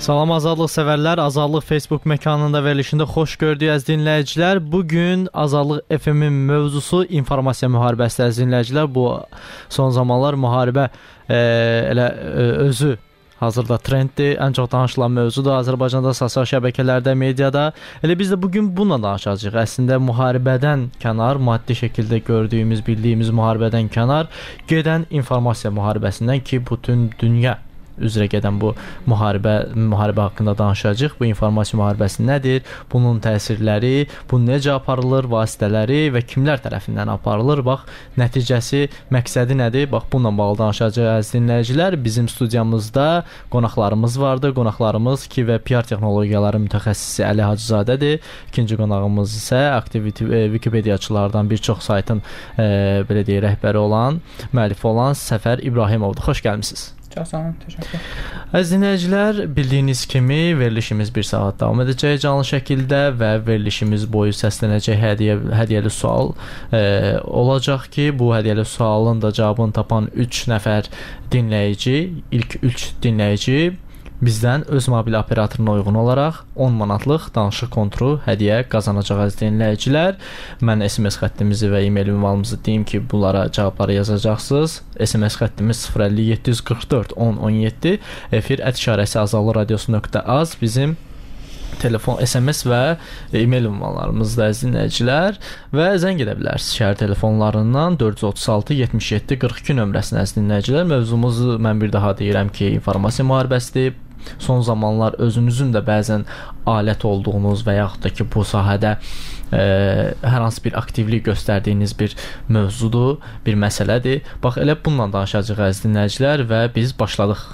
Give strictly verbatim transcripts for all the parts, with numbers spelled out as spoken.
Salam azadlıq sevərlər, Azadlıq Facebook məkanında verilişində xoş gördük əziz dinləyicilər. Bugün Azadlıq F M-in mövzusu informasiya müharibəsi əziz dinləyicilər. Bu son zamanlar müharibə e, elə e, özü hazırda trenddir. Ən çox danışılan mövzudur Azərbaycanda, sosial şəbəkələrdə, mediada. Elə biz də bugün bununla danışacağıq. Əslində müharibədən kənar, maddi şəkildə gördüyümüz, bildiyimiz müharibədən kənar gedən informasiya müharibəsindən ki, bütün dünya üzrə gedən bu müharibə müharibə haqqında danışacağıq. Bu informasiya müharibəsi nədir? Bunun təsirləri, bu necə aparılır, vasitələri və kimlər tərəfindən aparılır? Bax, nəticəsi, məqsədi nədir? Bax, bununla bağlı danışacağıq əziz dinləyicilər. Bizim studiyamızda qonaqlarımız vardır. Qonaqlarımız ki və P R texnologiyaları mütəxəssisi Əli Hacızadədir. İkinci qonağımız isə aktiv Wikipediyaçılardan bir çox saytın e, belə deyək, rəhbəri olan, müəllifi olan Səfər İbrahimovdur. Xoş gəlmisiniz. Çox sağ olun, təşəkkür. Əziz dinləyicilər, bildiyiniz kimi verilişimiz bir saat davam edəcək canlı şəkildə və verilişimiz boyu səslənəcək hədiyyə, hədiyyəli sual e, olacaq ki, bu hədiyyəli sualın da cavabını tapan üç nəfər dinləyici, ilk üç dinləyici bizdən öz mobil operatoruna uyğun olaraq on manatlıq danışıq kontru hədiyyə qazanacaq əziz dinləyicilər. Mən S M S xəttimizi və e-mail ünvanımızı deyim ki, bunlara cavabları yazacaqsınız. S M S xəttimiz sıfır əlli yeddi yüz qırx dörd on on yeddi, efir ət işarəsi azadlıq radiosu nöqtə az bizim telefon, S M S və e-mail ünvanlarımızda əziz dinləyicilər və zəng edə bilərsiniz şəhər telefonlarından dörd yüz otuz altı yetmiş yeddi qırx iki nömrəsinə əziz dinləyicilər. Mövzumuzu mən bir daha deyirəm ki, informasiya müharibəsidir. Son zamanlar özünüzün də bəzən alət olduğunuz və yaxud da ki, bu sahədə e, hər hansı bir aktivlik göstərdiyiniz bir mövzudur, bir məsələdir. Bax, elə bununla danışacağıq əziz dinləyicilər və biz başladıq.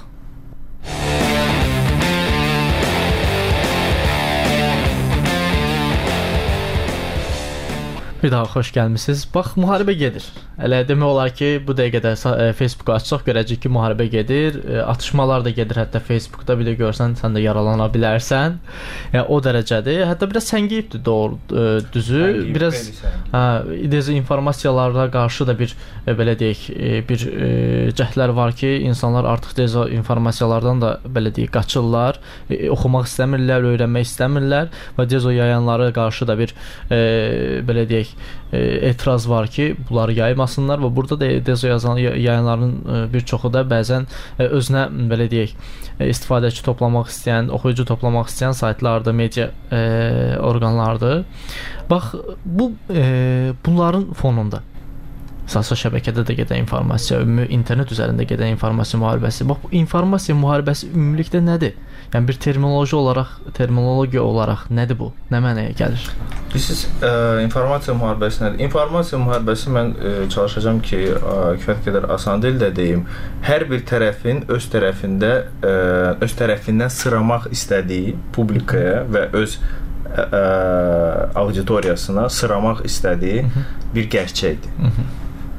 Bir daha xoş gəlmisiniz. Bax, müharibə gedir. Elə demək olar ki, bu dəqiqədə Facebooku açsaq görəcəyik ki, müharibə gedir. Atışmalar da gedir, hətta Facebookda bir də görsən, sən də yaralana bilərsən. Yəni, o dərəcədir. Hətta biraz səngiyibdir, doğru, düzü. Səngiyib, biraz hə, dezinformasiyalara qarşı da bir, belə deyək, bir cəhdlər var ki, insanlar artıq dezinformasiyalardan da, belə deyək, qaçırlar. Oxumaq istəmirlər, öyrənmək istəmirlər və dezo yayanlara qarşı da bir, belə deyək, etiraz var ki, bunları yaymasınlar və burada da dezo yayınların bir çoxu da bəzən özünə, belə deyək, istifadəçi toplamaq istəyən, oxuyucu toplamaq istəyən saytlardır, media e, orqanlardır. Bax, bu e, bunların fonunda sosial şəbəkədə də gedən informasiya, ümumi internet üzərində gedən informasiya müharibəsi. Bax, bu informasiya müharibəsi ümumilikdə nədir? Yəni bir terminoloji olaraq, terminologiya olaraq nədir bu? Nə mənaya gəlir? Bilirsiniz, e, informasiya müharibəsi nədir? İnformasiya müharibəsi mən e, çalışacağam ki, e, kifayət qədər asan dildə deyim. Hər bir tərəfin öz tərəfində, e, öz tərəfindən sıramaq istədiyi publikaya və öz ə, ə, auditoriyasına sıramaq istədiyi Hı -hı. bir gerçəkdir. Hı -hı.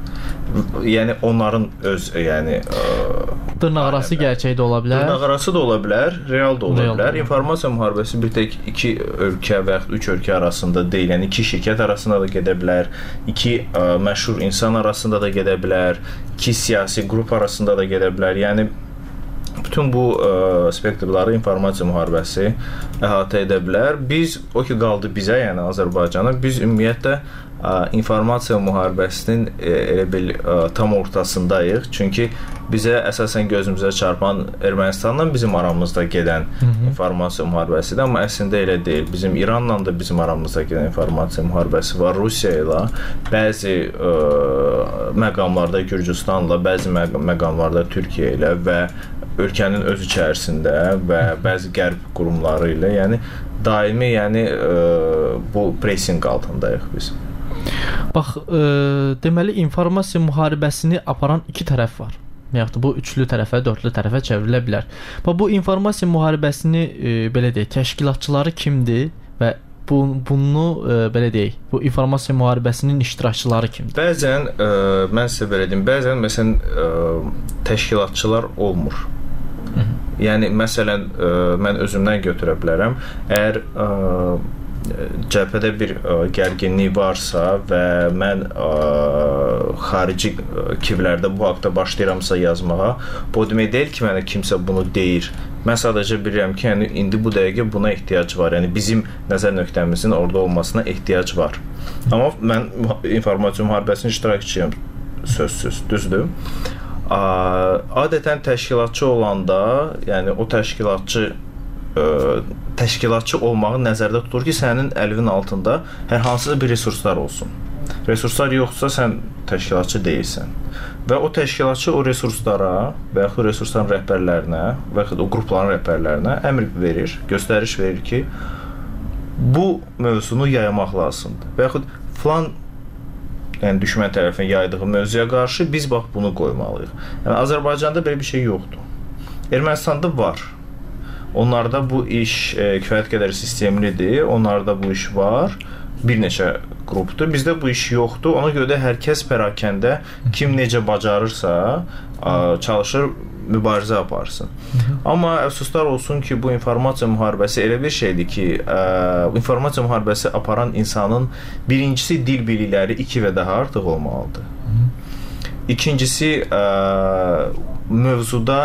Yəni onların öz, yəni dırnaqarası gerçək də ola bilər. Dırnaqarası da ola bilər, real da ola real bilər. İnformasiya müharibəsi bir tək iki ölkə və yaxud üç ölkə arasında deyil. Yəni iki şirkət arasında da gedə bilər, iki ə, məşhur insan arasında da gedə bilər, iki siyasi qrup arasında da gedə bilər. Yəni bütün bu ə, spektrləri informasiya müharibəsi əhatə edə bilər. Biz, o ki qaldı bizə, yəni Azərbaycana, biz ümumiyyətlə ə, informasiya müharibəsinin ə, elə bil ə, tam ortasındayıq. Çünki bizə əsasən gözümüzə çarpan Ermənistanla bizim aramızda gedən Hı -hı. informasiya müharibəsidir. Amma əslində elə deyil. Bizim İranla da bizim aramızda gedən informasiya müharibəsi var. Rusiya ilə, bəzi ə, məqamlarda Gürcüstanla, bəzi məqamlarda Türkiyə ilə və ölkənin öz içərisində və bəzi qərb qurumları ilə, yəni daimi, yəni ə, bu pressing altındayıq biz. Bax, e, deməli informasiya müharibəsini aparan iki tərəf var. Yəni bu üçlü tərəfə, dördlü tərəfə çevrilə bilər. Bax, bu informasiya müharibəsini e, belə deyək, təşkilatçıları kimdir və bu bunu e, belə deyək, bu informasiya müharibəsinin iştirakçıları kimdir? Bəzən e, mən sizə belə deyim, bəzən məsələn e, təşkilatçılar olmur. Hı -hı. Yəni məsələn ə, mən özümdən götürə bilərəm. Əgər ə, cəbhədə bir ə, gərginlik varsa və mən ə, xarici kivlərdə bu haqda başlayıramsa yazmağa, bu demək deyil ki, mənə kimsə bunu deyir. Mən sadəcə bilirəm ki, yəni indi bu dəqiqə buna ehtiyac var. Yəni bizim nəzər nöqtəmizin orada olmasına ehtiyac var. Amma mən informasiya müharibəsinin iştirakçıyam, sözsüz, düzdür. Adətən təşkilatçı olanda, yəni o təşkilatçı ə, təşkilatçı olmağı nəzərdə tutur ki, sənin əlinin altında hər hansısa bir resurslar olsun. Resurslar yoxsa sən təşkilatçı deyilsən. Və o təşkilatçı o resurslara və yaxud resursların rəhbərlərinə və yaxud o qrupların rəhbərlərinə əmr verir, göstəriş verir ki, bu mövzunu yaymaq lazımdır. Və yaxud filan yəni düşmən tərəfindən yaydığı mövzuya qarşı biz bax bunu qoymalıyıq. Yəni Azərbaycanda belə bir şey yoxdur. Ermənistanda var. Onlarda bu iş e, kifayət qədər sistemlidir. Onlarda bu iş var. Bir neçə qrupdur. Bizdə bu iş yoxdur. Ona görə də hər kəs pərakəndə kim necə bacarırsa çalışır mübarizə aparsın. Amma əfsuslar olsun ki, bu informasiya müharibəsi elə bir şeydir ki, informasiya müharibəsi aparan insanın birincisi dil bilikləri iki və daha artıq olmalıdır. İkincisi mövzuda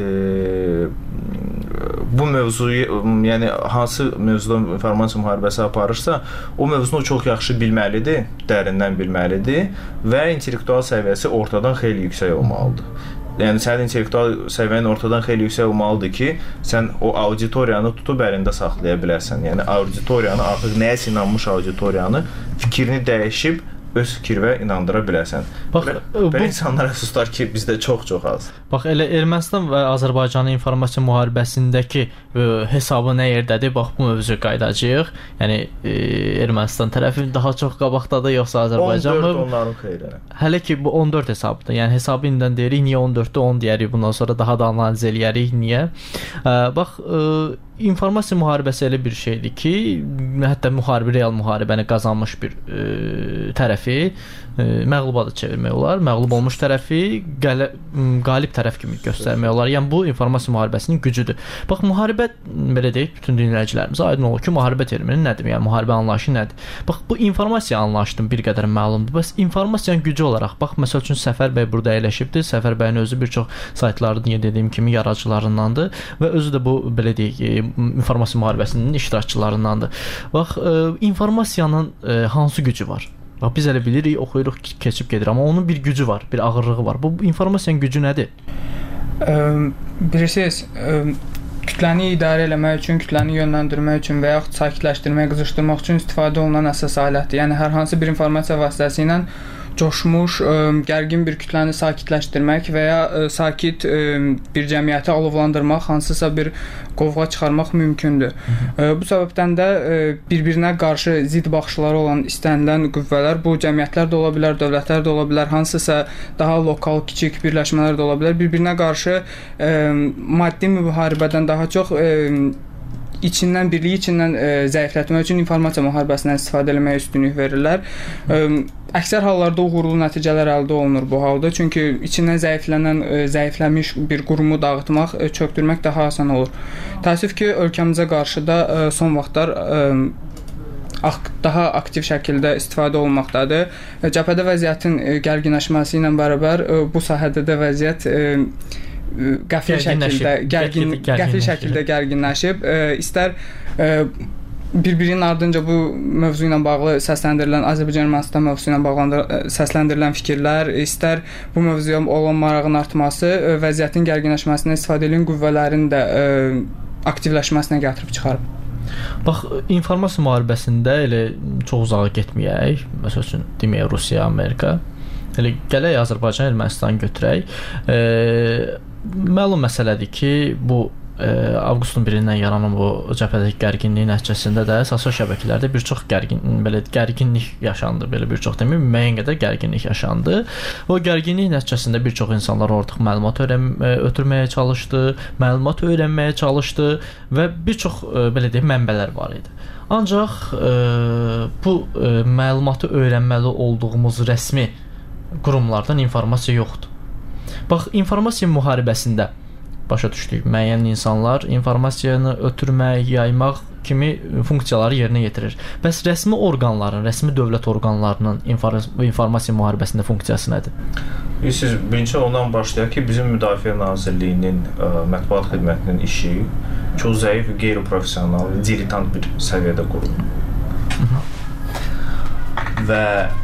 bu mövzuyu, yəni hansı mövzuda informasiya müharibəsi aparırsa, o mövzunu çox yaxşı bilməlidir, dərindən bilməlidir və intellektual səviyyəsi ortadan xeyli yüksək olmalıdır. Yəni sənin intellektual səviyyən ortadan xeyli yüksək olmalıdır ki, sən o auditoriyanı tutub əlində saxlaya biləsən. Yəni auditoriyanı, artıq nəyə inanmış auditoriyanı fikrini dəyişib öz fikirə inandıra biləsən. Bax, belə, bu, belə insanlar əfsuslar ki, bizdə çox-çox az. Bax, elə Ermənistan və Azərbaycanın informasiya müharibəsindəki ə, hesabı nə yerdədir? Bax, bu mövzuya qayıdacağıq. Yəni ə, Ermənistan tərəfi daha çox qabaqdadır, yoxsa Azərbaycan mı? on dörd onların xeyrinə. Hələ ki, bu on dörd hesabdır. Yəni hesabı indidən deyirik, niyə on dörddə on deyərik, bundan sonra daha da analiz eləyərik, niyə? Ə, bax, ə, informasiya müharibəsi elə bir şeydir ki, hətta müharibə, real müharibəni qazanmış bir ə, tərəfi ə, məğluba da çevirmək olar. Məğlub olmuş tərəfi qələ, qalib tərəf kimi göstərmək olar. Yəni bu informasiya müharibəsinin gücüdür. Bax, müharibə, belə deyək, bütün dinləyicilərimizə aydın olur ki, müharibə termini nədir? Yəni müharibə anlayışı nədir? Bax, bu informasiya anlayışının bir qədər məlumdur. Bəs informasiyanın gücü olaraq, bax, məsəl üçün Səfər bəy burada əyləşibdir. Səfər bəyin özü bir çox saytların, niyə dediyim kimi, yaradıcılarındandır və özü də bu, belə deyək, informasiya müharibəsinin iştirakçılarındandır. Bax, ə, informasiyanın ə, hansı gücü var? Bax, biz elə bilirik, oxuyuruq, keçib gedir, amma onun bir gücü var, bir ağırlığı var. Bu informasiyanın gücü nədir? Ə, bilirsiniz, ə, kütləni idarə eləmək üçün, kütləni yönləndirmək üçün və yaxud sakitləşdirmək, qızışdırmaq üçün istifadə olunan əsas alətdir. Yəni hər hansı bir informasiya vasitəsi ilə coşmuş, ə, gərgin bir kütləni sakitləşdirmək və ya ə, sakit ə, bir cəmiyyəti alovlandırmaq, hansısa bir qovğa çıxarmaq mümkündür. Ə, bu səbəbdən də ə, bir-birinə qarşı zid baxışları olan istənilən qüvvələr, bu cəmiyyətlər də ola bilər, dövlətlər də ola bilər, hansısa daha lokal, kiçik birləşmələr də ola bilər. Bir-birinə qarşı ə, maddi müharibədən daha çox ə, içindən, birliyi içindən ə, zəiflətmək üçün informasiya müharibəsindən istifadə etməyə üstünlük verirlər. Ə, əksər hallarda uğurlu nəticələr əldə olunur bu halda. Çünki içindən zəiflənən, ə, zəifləmiş bir qurumu dağıtmaq, ə, çökdürmək daha asan olur. Təəssüf ki, ölkəmizə qarşı da ə, son vaxtlar ə, daha aktiv şəkildə istifadə olunmaqdadır. Cəbhədə vəziyyətin ə, gərginləşməsi ilə bərabər ə, bu sahədə də vəziyyət ə, qəfil şəkildə gərgin qəfil şəkildə gərginləşib. Ə, istər ə, bir-birinin ardınca bu mövzu ilə bağlı səsləndirilən Azərbaycan-Ermənistan mövzusu ilə bağlı səsləndirilən fikirlər, istər bu mövzuya olan marağın artması, ə, vəziyyətin gərginləşməsinə istifadə edən qüvvələrin də ə, aktivləşməsinə gətirib çıxarıb. Bax, informasiya müharibəsində elə çox uzağa getməyək. Məsəl üçün deməyək Rusiya, Amerika. Elə gələk Azərbaycan, Ermənistan götürək. E, məlum məsələdir ki, bu e, avqustun birindən yaranan bu cəbhədəki gərginliyin nəticəsində də sosial şəbəkələrdə bir çox gərgin, belə gərginlik yaşandı. Belə bir çox deməyim, müəyyən qədər gərginlik yaşandı. O gərginlik nəticəsində bir çox insanlar ortaq məlumat öyrən, ötürməyə çalışdı, məlumat öyrənməyə çalışdı və bir çox e, belə deyək mənbələr var idi. Ancaq e, bu e, məlumatı öyrənməli olduğumuz rəsmi qurumlardan informasiya yoxdur. Bax, informasiya müharibəsində başa düşdük, müəyyən insanlar informasiyanı ötürmək, yaymaq kimi funksiyaları yerinə yetirir. Bəs rəsmi orqanların, rəsmi dövlət orqanlarının informasiya müharibəsində funksiyası nədir? Siz birinci ondan başlayaq ki, bizim Müdafiə Nazirliyinin ə, mətbuat xidmətinin işi çox zəif, qeyri-professional, dilettant bir səviyyədə qurulur. Və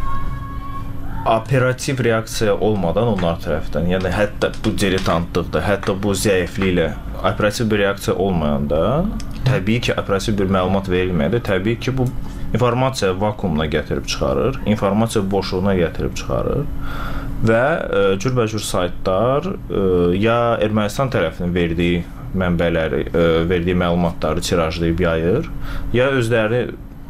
operativ reaksiya olmadan onlar tərəfdən, yəni hətta bu diletantlıqda, hətta bu zəifliklə operativ bir reaksiya olmayanda, təbii ki, operativ bir məlumat verilməyəndə, təbii ki, bu informasiya vakuumuna gətirib çıxarır, informasiya boşluğuna gətirib çıxarır və e, cürbəcür saytlar e, ya Ermənistan tərəfinin verdiyi mənbələri, e, verdiyi məlumatları tirajlayıb yayır, ya özləri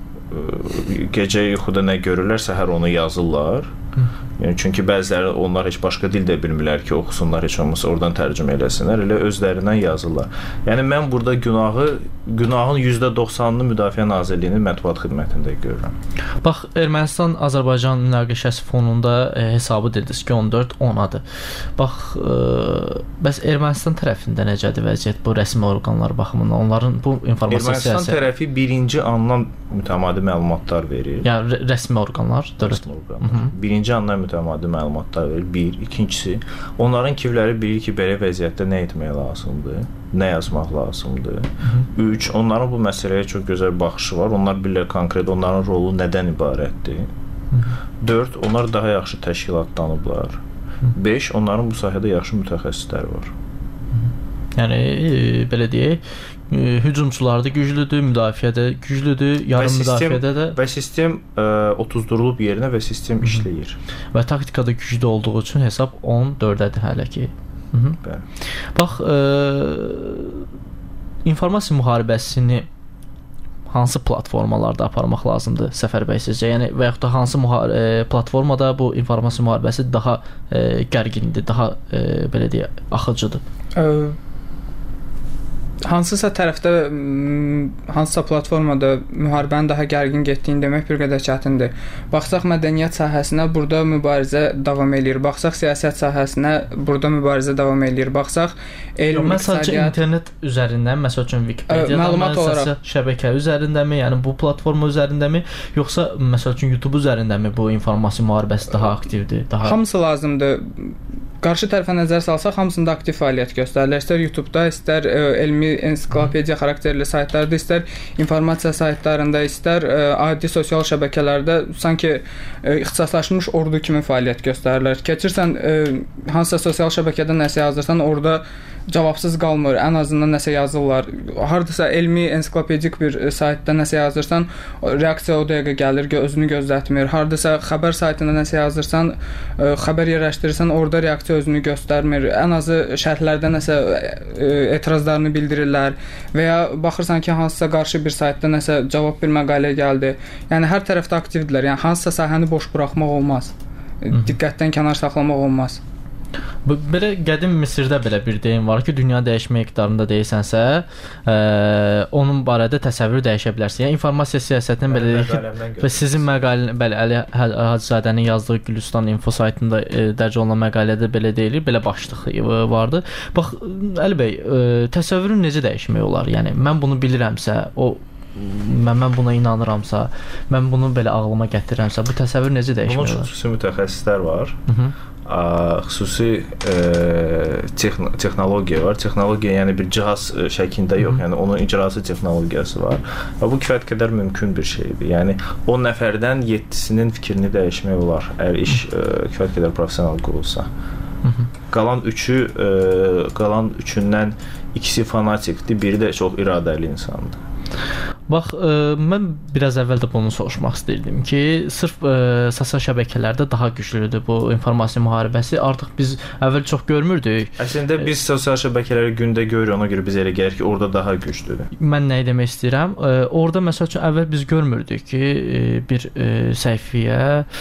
e, gecə yuxuda nə görürlər, səhər onu yazırlar. Yəni, çünki bəziləri onlar heç başqa dil də bilmirlər ki, oxusunlar, heç olmasa oradan tərcümə eləsinlər, elə özlərindən yazırlar. Yəni, mən burada günahı, günahın yüzdə doxsanını Müdafiə Nazirliyinin mətbuat xidmətində görürəm. Bax, Ermənistan-Azərbaycan münaqişəsi fonunda e, hesabı dediniz ki, on dörd onadır. Bax, e, bəs Ermənistan tərəfində necədir vəziyyət bu rəsmi orqanlar baxımından? Onların bu informasiya Ermənistan siyasi... tərəfi birinci andan mütəmadi məlumatlar verir. Yəni, rəsmi orqanlar, dövlət orqanlar. Birinci andan mütəmadi məlumatlar verir. Bir, ikincisi, onların kivləri bilir ki, belə vəziyyətdə nə etmək lazımdır, nə yazmaq lazımdır. Hı -hı. Üç, onların bu məsələyə çox gözəl baxışı var. Onlar bilirlər konkret onların rolu nədən ibarətdir. Hı -hı. Dörd, onlar daha yaxşı təşkilatlanıblar. Hı -hı. Beş, onların bu sahədə yaxşı mütəxəssislər var. Hı -hı. Yəni, e, belə deyək, hücumçular da güclüdür, müdafiədə güclüdür, yarım müdafiədə də və sistem ə, otuzdurulub yerinə və sistem Hı -hı. işləyir. Və taktikada güclü olduğu üçün hesab on dördədir hələ ki. Hı -hı. Bəli. Bax, ə, informasiya müharibəsini hansı platformalarda aparmaq lazımdır Səfər bəy sizcə? Yəni və yaxud da hansı ə, platformada bu informasiya müharibəsi daha ə, gərgindir, daha ə, belə deyək, axıcıdır? Ə Hansısa tərəfdə, hansısa platformada müharibənin daha gərgin getdiyini demək bir qədər çətindir. Baxsaq mədəniyyət sahəsinə, burada mübarizə davam eləyir. Baxsaq siyasət sahəsinə, burada mübarizə davam eləyir. Baxsaq elm, iqtisadiyyat... Məsələn, internet üzərindən, məsəl üçün Wikipedia, məlumat olaraq şəbəkə üzərindəmi, yəni bu platforma üzərindəmi, yoxsa məsəl üçün YouTube üzərindəmi bu informasiya müharibəsi daha aktivdir? Daha... Hamısı lazımdır. Qarşı tərəfə nəzər salsaq, hamısında aktiv fəaliyyət göstərirlər. İstər YouTube-da, istər ə, elmi ensiklopediya xarakterli saytlarda, istər informasiya saytlarında, istər ə, adi sosial şəbəkələrdə sanki ə, ixtisaslaşmış ordu kimi fəaliyyət göstərirlər. Keçirsən ə, hansısa sosial şəbəkədə nəsə yazırsan, orada cavabsız qalmır. Ən azından nəsə yazırlar. Hardasa elmi ensiklopedik bir ə, saytda nəsə yazırsan, reaksiya o dəqiqə gəlir, özünü gözlətmir. Hardasa xəbər saytında nəsə yazırsan, ə, xəbər yerləşdirirsən, orada reaksiya özünü göstərmir. Ən azı şərhlərdə nəsə ə, etirazlarını bildirirlər və ya baxırsan ki, hansısa qarşı bir saytda nəsə cavab bir məqalə gəldi. Yəni hər tərəfdə aktivdirlər. Yəni hansısa sahəni boş buraxmaq olmaz. Diqqətdən kənar saxlamaq olmaz. Bu belə qədim Misirdə belə bir deyim var ki, dünya dəyişmə miqdarında deyirsənsə, ə, onun barədə təsəvvür dəyişə bilərsən. Yəni informasiya siyasətinin belə deyək ki, və sizin məqalə, bəli, Əli Hacızadənin yazdığı Gülüstan info saytında ə, dərc olunan məqalədə belə deyilir, belə başlıq vardı. Bax, Əli bəy, ə, təsəvvürün necə dəyişmək olar? Yəni mən bunu bilirəmsə, o mən, mən buna inanıramsa, mən bunu belə ağlıma gətirirəmsə, bu təsəvvür necə dəyişmək olar? Bunun üçün xüsusi mütəxəssislər var. Hı -hı. Ə, xüsusi ə, texn texnologiya var. Texnologiya yəni bir cihaz şəklində yox, yəni onun icrası texnologiyası var. Və bu kifayət qədər mümkün bir şeydir. Yəni on nəfərdən yeddisinin fikrini dəyişmək olar, əgər iş ə, kifayət qədər professional qurulsa. Qalan üçü, ə, qalan üçündən ikisi fanatikdir, biri də çox iradəli insandır. Bax, ə, mən biraz əvvəl də bunu soruşmaq istəyirdim ki, sırf ə, sosial şəbəkələrdə daha güclüdür bu informasiya müharibəsi. Artıq biz əvvəl çox görmürdük. Əslində biz sosial şəbəkələri gündə görürük, ona görə biz elə gəlir ki, orada daha güclüdür. Mən nə demək istəyirəm? Ə, orada məsəl üçün əvvəl biz görmürdük ki, ə, bir ə, səhifəyə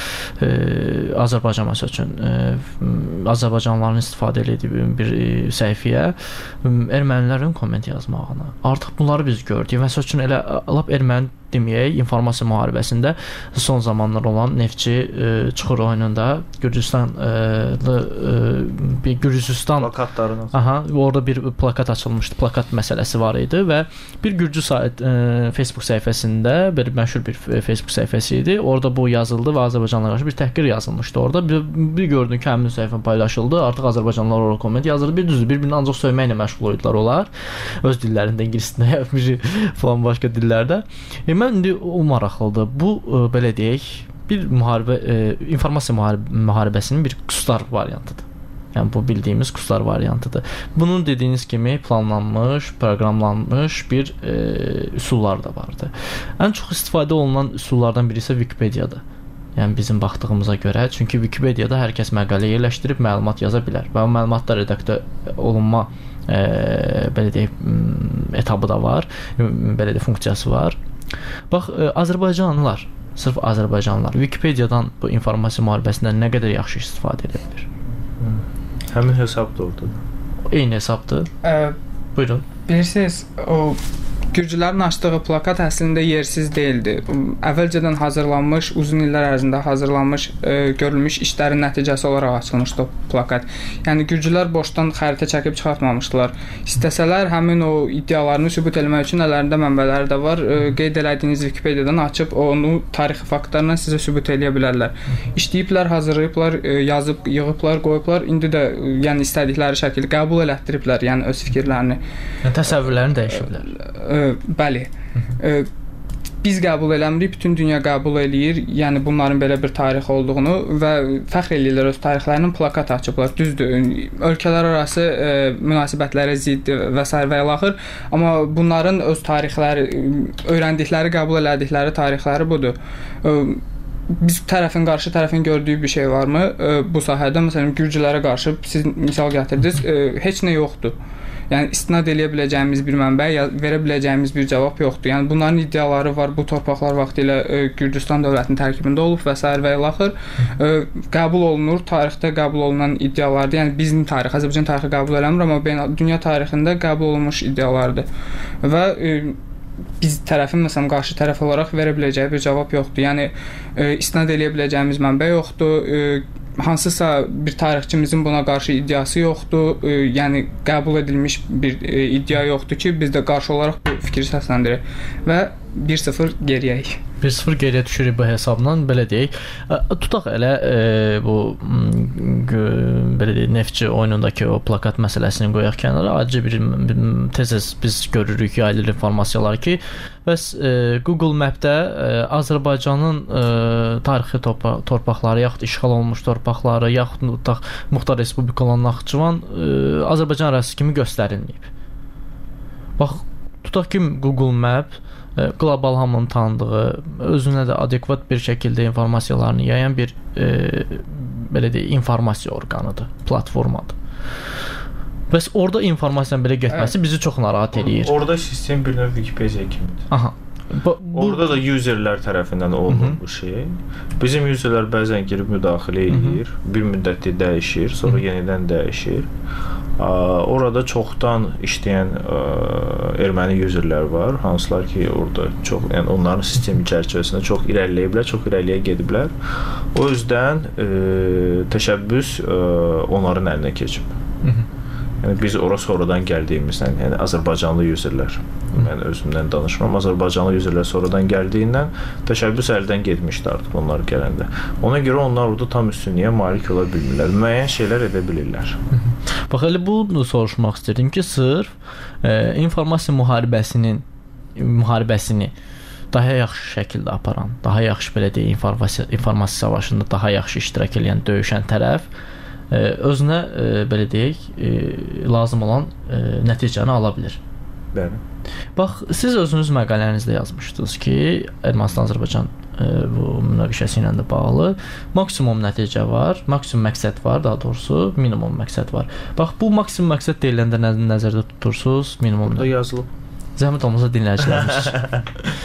ə, Azərbaycan məsəl üçün ə, Azərbaycanlıların istifadə etdiyi bir ə, səhifəyə ə, ermənilərin komment yazmağını. Artıq bunları biz gördük. Məsəl üçün elə lap erməni deməyək, informasiya müharibəsində son zamanlar olan Neftçi e, Çuxur oyununda Gürcüstanlı e, bir Gürcüstan plakatlarını. Aha, orada bir plakat açılmışdı. Plakat məsələsi var idi və bir Gürcü sayt e, Facebook səhifəsində bir məşhur bir Facebook səhifəsi idi. Orada bu yazıldı və Azərbaycanlılara qarşı bir təhqir yazılmışdı. Orada bir, bir gördüm ki, həmin səhifə paylaşıldı. Artıq Azərbaycanlılar orada komment yazırdı. Bir düzdür, bir-birini ancaq söyməklə məşğul oldular onlar. Öz dillərində, ingiliscə, falan başqa dillərdə. E, mən indi o maraqlıdır. Bu e, belə deyək, bir müharibə e, informasiya müharib müharibəsinin bir qüslar variantıdır. Yəni bu bildiyimiz qüslar variantıdır. Bunun dediyiniz kimi planlanmış, proqramlanmış bir e, üsullar da vardı. Ən çox istifadə olunan üsullardan biri isə Wikipediyadır. Yəni bizim baxdığımıza görə, çünki Wikipediyada hər kəs məqalə yerləşdirib məlumat yaza bilər və o məlumatlar redaktə olunma e, belə deyək etabı da var, belə deyək funksiyası var. Bax, e, Azərbaycanlılar, sırf Azərbaycanlılar Wikipediyadan bu informasiya müharibəsindən nə qədər yaxşı istifadə edə bilər? Həmin hesab da orada. Eyni hesabdır. Ə, Buyurun. Bilirsiniz, o Gürcülərin açdığı plakat əslində yersiz deyildi. Əvvəlcədən hazırlanmış, uzun illər ərzində hazırlanmış, e, görülmüş işlərin nəticəsi olaraq açılmışdı o plakat. Yəni Gürcülər boşdan xəritə çəkib çıxartmamışdılar. İstəsələr həmin o iddialarını sübut etmək üçün əllərində mənbələri də var. E, qeyd elədiyiniz Wikipediyadan açıb onu tarixi faktlarla sizə sübut eləyə bilərlər. İşləyiblər, hazırlayıblar, e, yazıb, yığıblar, qoyublar. İndi də e, yəni istədikləri şəkildə qəbul elətdiriblər, yəni öz fikirlərini. Yəni təsəvvürlərini dəyişiblər. E, Bəli. E, biz qəbul eləmirik, bütün dünya qəbul eləyir. Yəni bunların belə bir tarixi olduğunu və fəxr eləyirlər öz tarixlərinin plakat açıblar. Düzdür, ölkələr arası e, münasibətlərə zidd və s. və ilaxır, amma bunların öz tarixləri, öyrəndikləri, qəbul elədikləri tarixləri budur. E, biz tərəfin, qarşı tərəfin gördüyü bir şey varmı? E, bu sahədə məsələn Gürcülərə qarşı siz misal gətirdiniz, e, heç nə yoxdur. Yəni istinad eləyə biləcəyimiz bir mənbə, ya verə biləcəyimiz bir cavab yoxdur. Yəni bunların iddiaları var. Bu torpaqlar vaxtilə e, Gürcüstan dövlətinin tərkibində olub və s. və ilaxır. E, qəbul olunur, tarixdə qəbul olunan iddialardır. Yəni bizim tarix, Azərbaycan tarixi qəbul eləmir, amma beynəlxalq dünya tarixində qəbul olunmuş iddialardır. Və e, biz tərəfin məsələn qarşı tərəf olaraq verə biləcəyi bir cavab yoxdur. Yəni e, istinad eləyə biləcəyimiz mənbə yoxdur. E, hansısa bir tarixçimizin buna qarşı iddiası yoxdur. E, yəni qəbul edilmiş bir e, iddia yoxdur ki, biz də qarşı olaraq bu fikri səsləndirək və bir sıfır geriyəyik. bir sıfır geriyə düşürük bu hesabla, belə deyək. Tutaq elə e, bu belə deyək, Neftçi oyunundakı o plakat məsələsini qoyaq kənara. Ayrıca bir, bir tez-tez biz görürük yayılır informasiyalar ki, bəs e, Google Map-də e, Azərbaycanın e, tarixi torpaqları, yaxud işğal olunmuş torpaqları, yaxud tutaq Muxtar Respublika olan Naxçıvan e, Azərbaycan ərazisi kimi göstərilməyib. Bax, tutaq ki, Google Map qlobal hamının tanıdığı, özünə də adekvat bir şəkildə informasiyalarını yayan bir e, belə deyək, informasiya orqanıdır, platformadır. Bəs orada informasiyanın belə getməsi bizi çox narahat eləyir. Orada sistem bir növ Wikipedia kimidir. Aha. Bu, orada da userlər tərəfindən olunur bu şey. Bizim userlər bəzən girib müdaxilə edir, bir müddətli dəyişir, sonra yenidən dəyişir. Orada çoxdan işləyən erməni userlər var, hansılar ki, orada çox, yəni onların sistemi çərçivəsində çox irəliləyiblər, çox irəliyə gediblər. O yüzdən e, təşəbbüs e, onların əlinə keçib. Hı -hı. Yəni biz ora sonradan gəldiyimizdən, yəni Azərbaycanlı userlər, mən özümdən danışmam, Azərbaycanlı userlər sonradan gəldiyindən təşəbbüs əldən getmişdi artıq onlar gələndə. Ona görə onlar orada tam üstünlüyə malik ola bilmirlər, müəyyən şeylər edə bilirlər. Bax, elə bunu soruşmaq istəyirdim ki, sırf e, informasiya müharibəsinin müharibəsini daha yaxşı şəkildə aparan, daha yaxşı belə deyək, informasiya, informasiya savaşında daha yaxşı iştirak edən döyüşən tərəf e, özünə e, belə deyək, e, lazım olan e, nəticəni ala bilər. Bəli. Bax, siz özünüz məqalənizdə yazmışdınız ki, Ermənistan-Azərbaycan e, bu münaqişəsi ilə də bağlı maksimum nəticə var, maksimum məqsəd var, daha doğrusu minimum məqsəd var. Bax, bu maksimum məqsəd deyiləndə nə, nəzərdə tutursunuz? Minimum burada yazılıb. Zəhmət olmasa dinləyicilərimiz.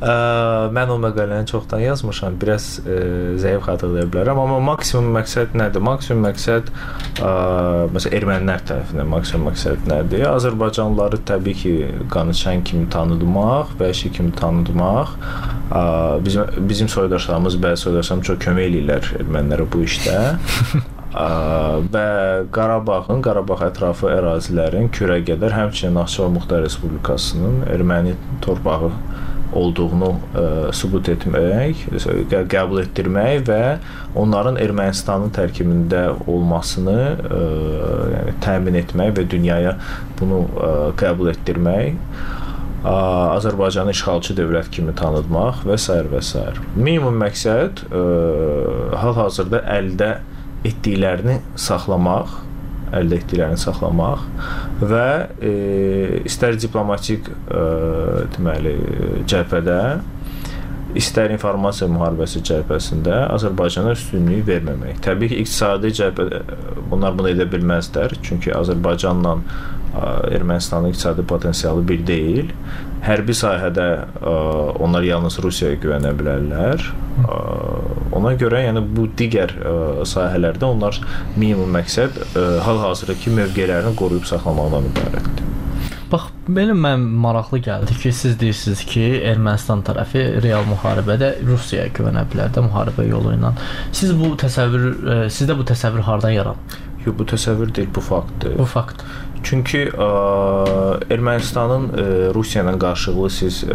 Ə, mən o məqaləni çoxdan yazmışam, biraz ə, zəif xatırlaya bilərəm, amma maksimum məqsəd nədir? Maksimum məqsəd ə, məsələn ermənilər tərəfindən maksimum məqsəd nədir? Azərbaycanlıları təbii ki, qanıçən kimi tanıdmaq, vəhşi kimi tanıdmaq. Ə, bizim bizim soydaşlarımız, bəzi soydaşlarımız çox kömək eləyirlər ermənilərə bu işdə. Ə, və Qarabağın, Qarabağ ətrafı ərazilərin kürə qədər, həmçinin Naxçıvan Muxtar Respublikasının erməni torpağı olduğunu ə, sübut etmək, qəbul etdirmək və onların Ermənistanın tərkibində olmasını ə, yəni təmin etmək və dünyaya bunu ə, qəbul etdirmək, ə, Azərbaycanı işğalçı dövlət kimi tanıtmaq və s. və s. Minimum məqsəd ə, hal-hazırda əldə etdiklərini saxlamaq, əldə etdiklərini saxlamaq və e, istər diplomatik e, deməli cəbhədə, istər informasiya müharibəsi cəbhəsində Azərbaycana üstünlüyü verməmək. Təbii ki, iqtisadi cəbhədə bunlar bunu edə bilməzlər, çünki Azərbaycanla Ermənistanın iqtisadi potensialı bir deyil. Hərbi sahədə ə, onlar yalnız Rusiyaya güvənə bilərlər. Ə, ona görə, yəni bu digər ə, sahələrdə onlar minimum məqsəd ə, hal-hazırdakı mövqelərini qoruyub saxlamaqdan ibarətdir. Bax, belə mən maraqlı gəldi ki, siz deyirsiniz ki, Ermənistan tərəfi real müharibədə Rusiyaya güvənə bilər də müharibə yolu ilə. Siz bu təsəvvür, ə, sizdə bu təsəvvür hardan yaranıb? Yox, bu təsəvvür deyil, bu faktdır. Bu fakt. Çünki ə, Ermənistanın ə, Rusiya ilə qarşılıqlı siz ə,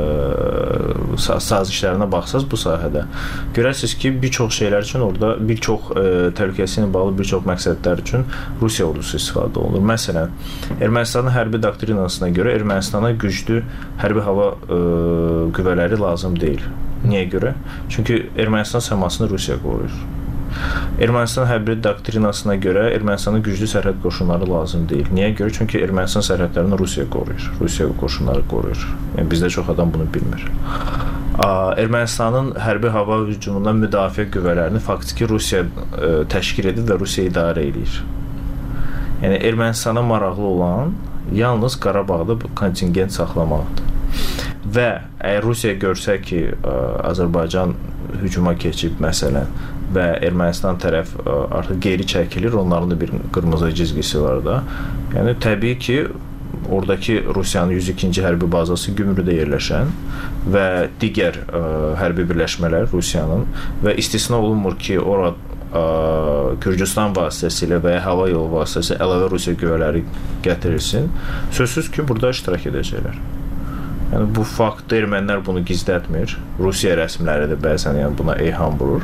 sazişlərinə baxsaz bu sahədə görərsiniz ki, bir çox şeylər üçün orada bir çox ə, təhlükəsi ilə bağlı bir çox məqsədlər üçün Rusiya ordusu istifadə olunur. Məsələn, Ermənistanın hərbi doktrinasına görə Ermənistana güclü hərbi hava ə, qüvvələri lazım deyil. Niyə görə? Çünki Ermənistan səmasını Rusiya qoruyur. Ermənistan hərbi doktrinasına görə Ermənistanın güclü sərhəd qoşunları lazım deyil. Niyə görə? Çünki Ermənistan sərhədlərini Rusiya qoruyur. Rusiya qoşunları qoruyur. Yəni bizdə çox adam bunu bilmir. Ermənistanın hərbi hava hücumundan müdafiə qüvvələrini faktiki Rusiya ə, təşkil edir və Rusiya idarə edir. Yəni Ermənistana maraqlı olan yalnız Qarabağda bu kontingent saxlamaqdır. Və əgər Rusiya görsə ki, ə, Azərbaycan hücuma keçib məsələn və Ermənistan tərəf ə, artıq geri çəkilir, onların da bir qırmızı cizgisi var da. Yəni təbii ki, oradakı Rusiyanın yüz ikinci hərbi bazası Gümrüdə yerləşən və digər ə, hərbi birləşmələr Rusiyanın və istisna olunmur ki, orada ə, Gürcüstan vasitəsilə və ya hava yolu vasitəsilə əlavə Rusiya qüvvələri gətirilsin. Sözsüz ki, burada iştirak edəcəklər. Yəni bu faktda ermənilər bunu gizlətmir. Rusiya rəsmiləri də bəzən yəni buna eyham vurur.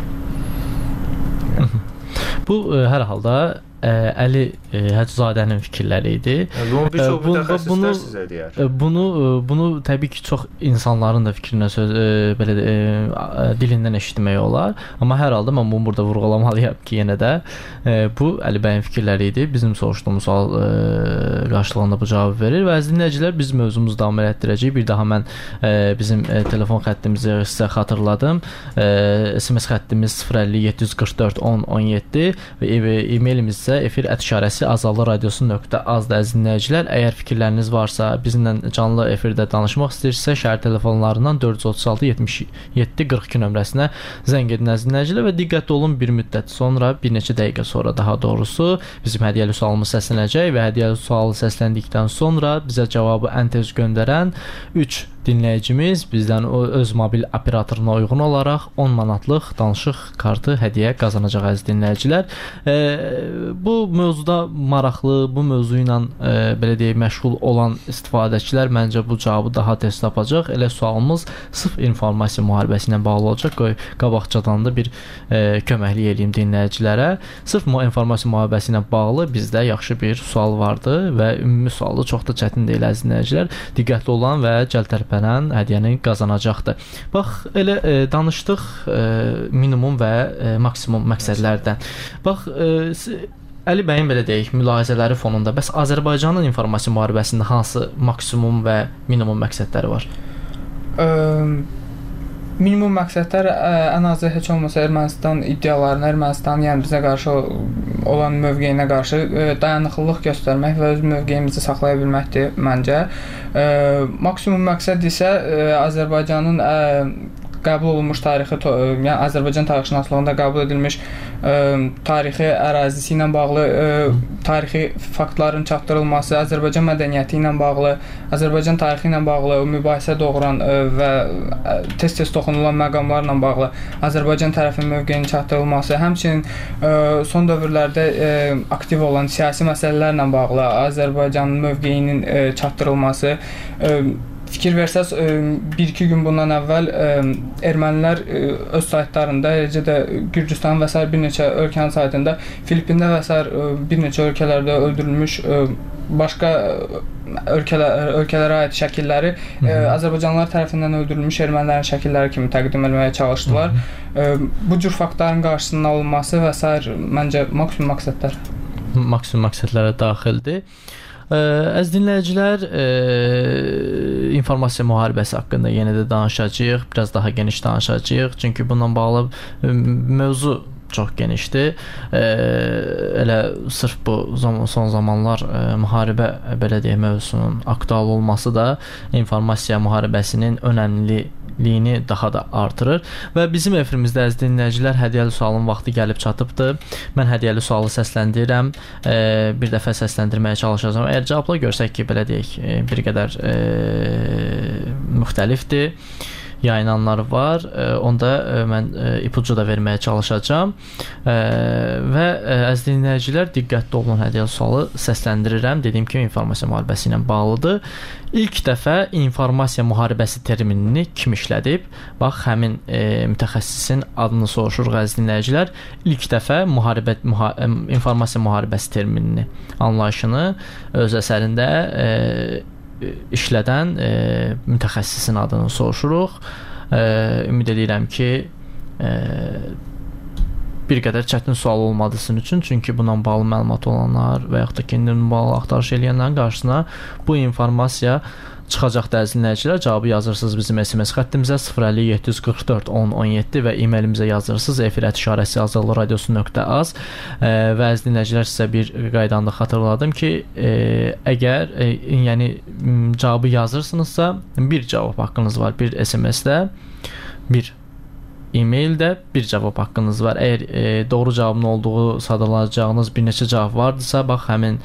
Yəni. Bu ə, hər halda ə, Əli ə, Həcızadənin fikirləri idi. Yəni, bunu bir çox mütəxəssislər sizə deyər. Bunu bunu təbii ki, çox insanların da fikrinə söz ə, belə ə, dilindən eşitmək olar. Amma hər halda mən bunu burada vurğulamalıyam ki, yenə də ə, bu Əli bəyin fikirləri idi. Bizim soruşduğumuz sual ə, qarşılığında bu cavabı verir və əziz dinləyicilər, biz mövzumuzu davam etdirəcəyik. Bir daha mən ə, bizim ə, telefon xəttimizi sizə xatırladım. Ə, S M S xəttimiz sıfır əlli yeddi yüz qırx dörd on on yeddi və e-mailimiz isə efir at işarəsi azallı radiosu nöqtə az-da əziz dinləyicilər. Əgər fikirləriniz varsa, bizimlə canlı efirdə danışmaq istəyirsə, şəhər telefonlarından dörd yüz otuz altı yetmiş yeddi qırx iki nömrəsinə zəng edin əziz dinləyicilər və diqqətli olun, bir müddət sonra, bir neçə dəqiqə sonra daha doğrusu bizim hədiyyəli sualımız səslənəcək və hədiyyəli sualı səsləndikdən sonra bizə cavabı ən tez göndərən üç dinləyicimiz bizdən o öz mobil operatoruna uyğun olaraq on manatlıq danışıq kartı hədiyyə qazanacaq əziz dinləyicilər. E, bu mövzuda maraqlı, bu mövzu ilə e, belə deyək məşğul olan istifadəçilər məncə bu cavabı daha tez tapacaq. Elə sualımız sırf informasiya müharibəsi ilə bağlı olacaq. Qoy qabaqcadan da bir e, köməklik eləyim dinləyicilərə. Sırf bu informasiya müharibəsi ilə bağlı bizdə yaxşı bir sual vardı və ümumi sualı çox da çətin deyil əziz dinləyicilər. Diqqətli olan və cəltərpə hədiyyəni qazanacaqdır. Bax, elə e, danışdıq e, minimum və e, maksimum məqsədlərdən. Bax, e, Əli bəyin belə deyək, mülahizələri fonunda bəs Azərbaycanın informasiya müharibəsində hansı maksimum və minimum məqsədləri var? Ə, minimum məqsədlər ən azı heç olmasa Ermənistan iddialarına, Ermənistan yəni bizə qarşı olan mövqeyinə qarşı dayanıqlılıq göstərmək və öz mövqeyimizi saxlaya bilməkdir məncə. Maksimum məqsəd isə Azərbaycanın qəbul olunmuş tarixi, yəni Azərbaycan tarixşünaslığında qəbul edilmiş ə, tarixi ərazisi ilə bağlı ə, tarixi faktların çatdırılması, Azərbaycan mədəniyyəti ilə bağlı, Azərbaycan tarixi ilə bağlı mübahisə doğuran ə, və tez-tez toxunulan məqamlarla bağlı Azərbaycan tərəfinin mövqeyinin çatdırılması, həmçinin ə, son dövrlərdə ə, aktiv olan siyasi məsələlərlə bağlı Azərbaycanın mövqeyinin ə, çatdırılması. Ə, Fikir versəz, bir iki gün bundan əvvəl ermənilər öz saytlarında, eləcə də Gürcüstan və s. bir neçə ölkənin saytında, Filippində və s. bir neçə ölkələrdə öldürülmüş başqa ölkələr, ölkələrə aid şəkilləri Hı -hı. Azərbaycanlılar tərəfindən öldürülmüş ermənilərin şəkilləri kimi təqdim etməyə çalışdılar. Hı -hı. Bu cür faktların qarşısının alınması və s. məncə maksimum məqsədlər. Maksimum məqsədlərə daxildir. Əziz dinləyicilər, e, informasiya müharibəsi haqqında yenə də danışacağıq, biraz daha geniş danışacağıq, çünki bununla bağlı mövzu çox genişdir. E, elə sırf bu zaman, son zamanlar e, müharibə belə deyək mövzusunun aktual olması da informasiya müharibəsinin önəmliliyini daha da artırır və bizim efirimizdə əziz dinləyicilər hədiyyəli sualın vaxtı gəlib çatıbdır. Mən hədiyyəli sualı səsləndirirəm, e, bir dəfə səsləndirməyə çalışacağam. Əgər cavabla görsək ki, belə deyək, e, bir qədər e, müxtəlifdir, yayınanlar var. Onda mən ipucu da verməyə çalışacağam. Və əziz dinləyicilər, diqqətli olun, hədiyyəli sualı səsləndirirəm. Dediyim kimi informasiya müharibəsi ilə bağlıdır. İlk dəfə informasiya müharibəsi terminini kim işlədib? Bax, həmin e, mütəxəssisin adını soruşuruq əziz dinləyicilər. İlk dəfə müharibə müha informasiya müharibəsi terminini, anlayışını öz əsərində e, işlədən e, mütəxəssisin adını soruşuruq. E, ümid edirəm ki, e, bir qədər çətin sual olmadı sizin üçün, çünki bununla bağlı məlumat olanlar və yaxud da kendilərini bağlı axtarış edənlərin qarşısına bu informasiya çıxacaq da əziz dinləyicilər. Cavabı yazırsınız bizim S M S xəttimizə sıfır əlli yeddi yüz qırx dörd on on yeddi və e-mailimizə yazırsınız efirət işarəsi azadlıq radiosu nöqtə az. E, və əziz dinləyicilər, sizə bir qaydanda xatırladım ki, e, əgər e, yəni cavabı yazırsınızsa bir cavab haqqınız var, bir S M S-də, bir e-maildə bir cavab haqqınız var. Əgər e, doğru cavabın olduğu sadalanacağınız bir neçə cavab vardısa, bax, həmin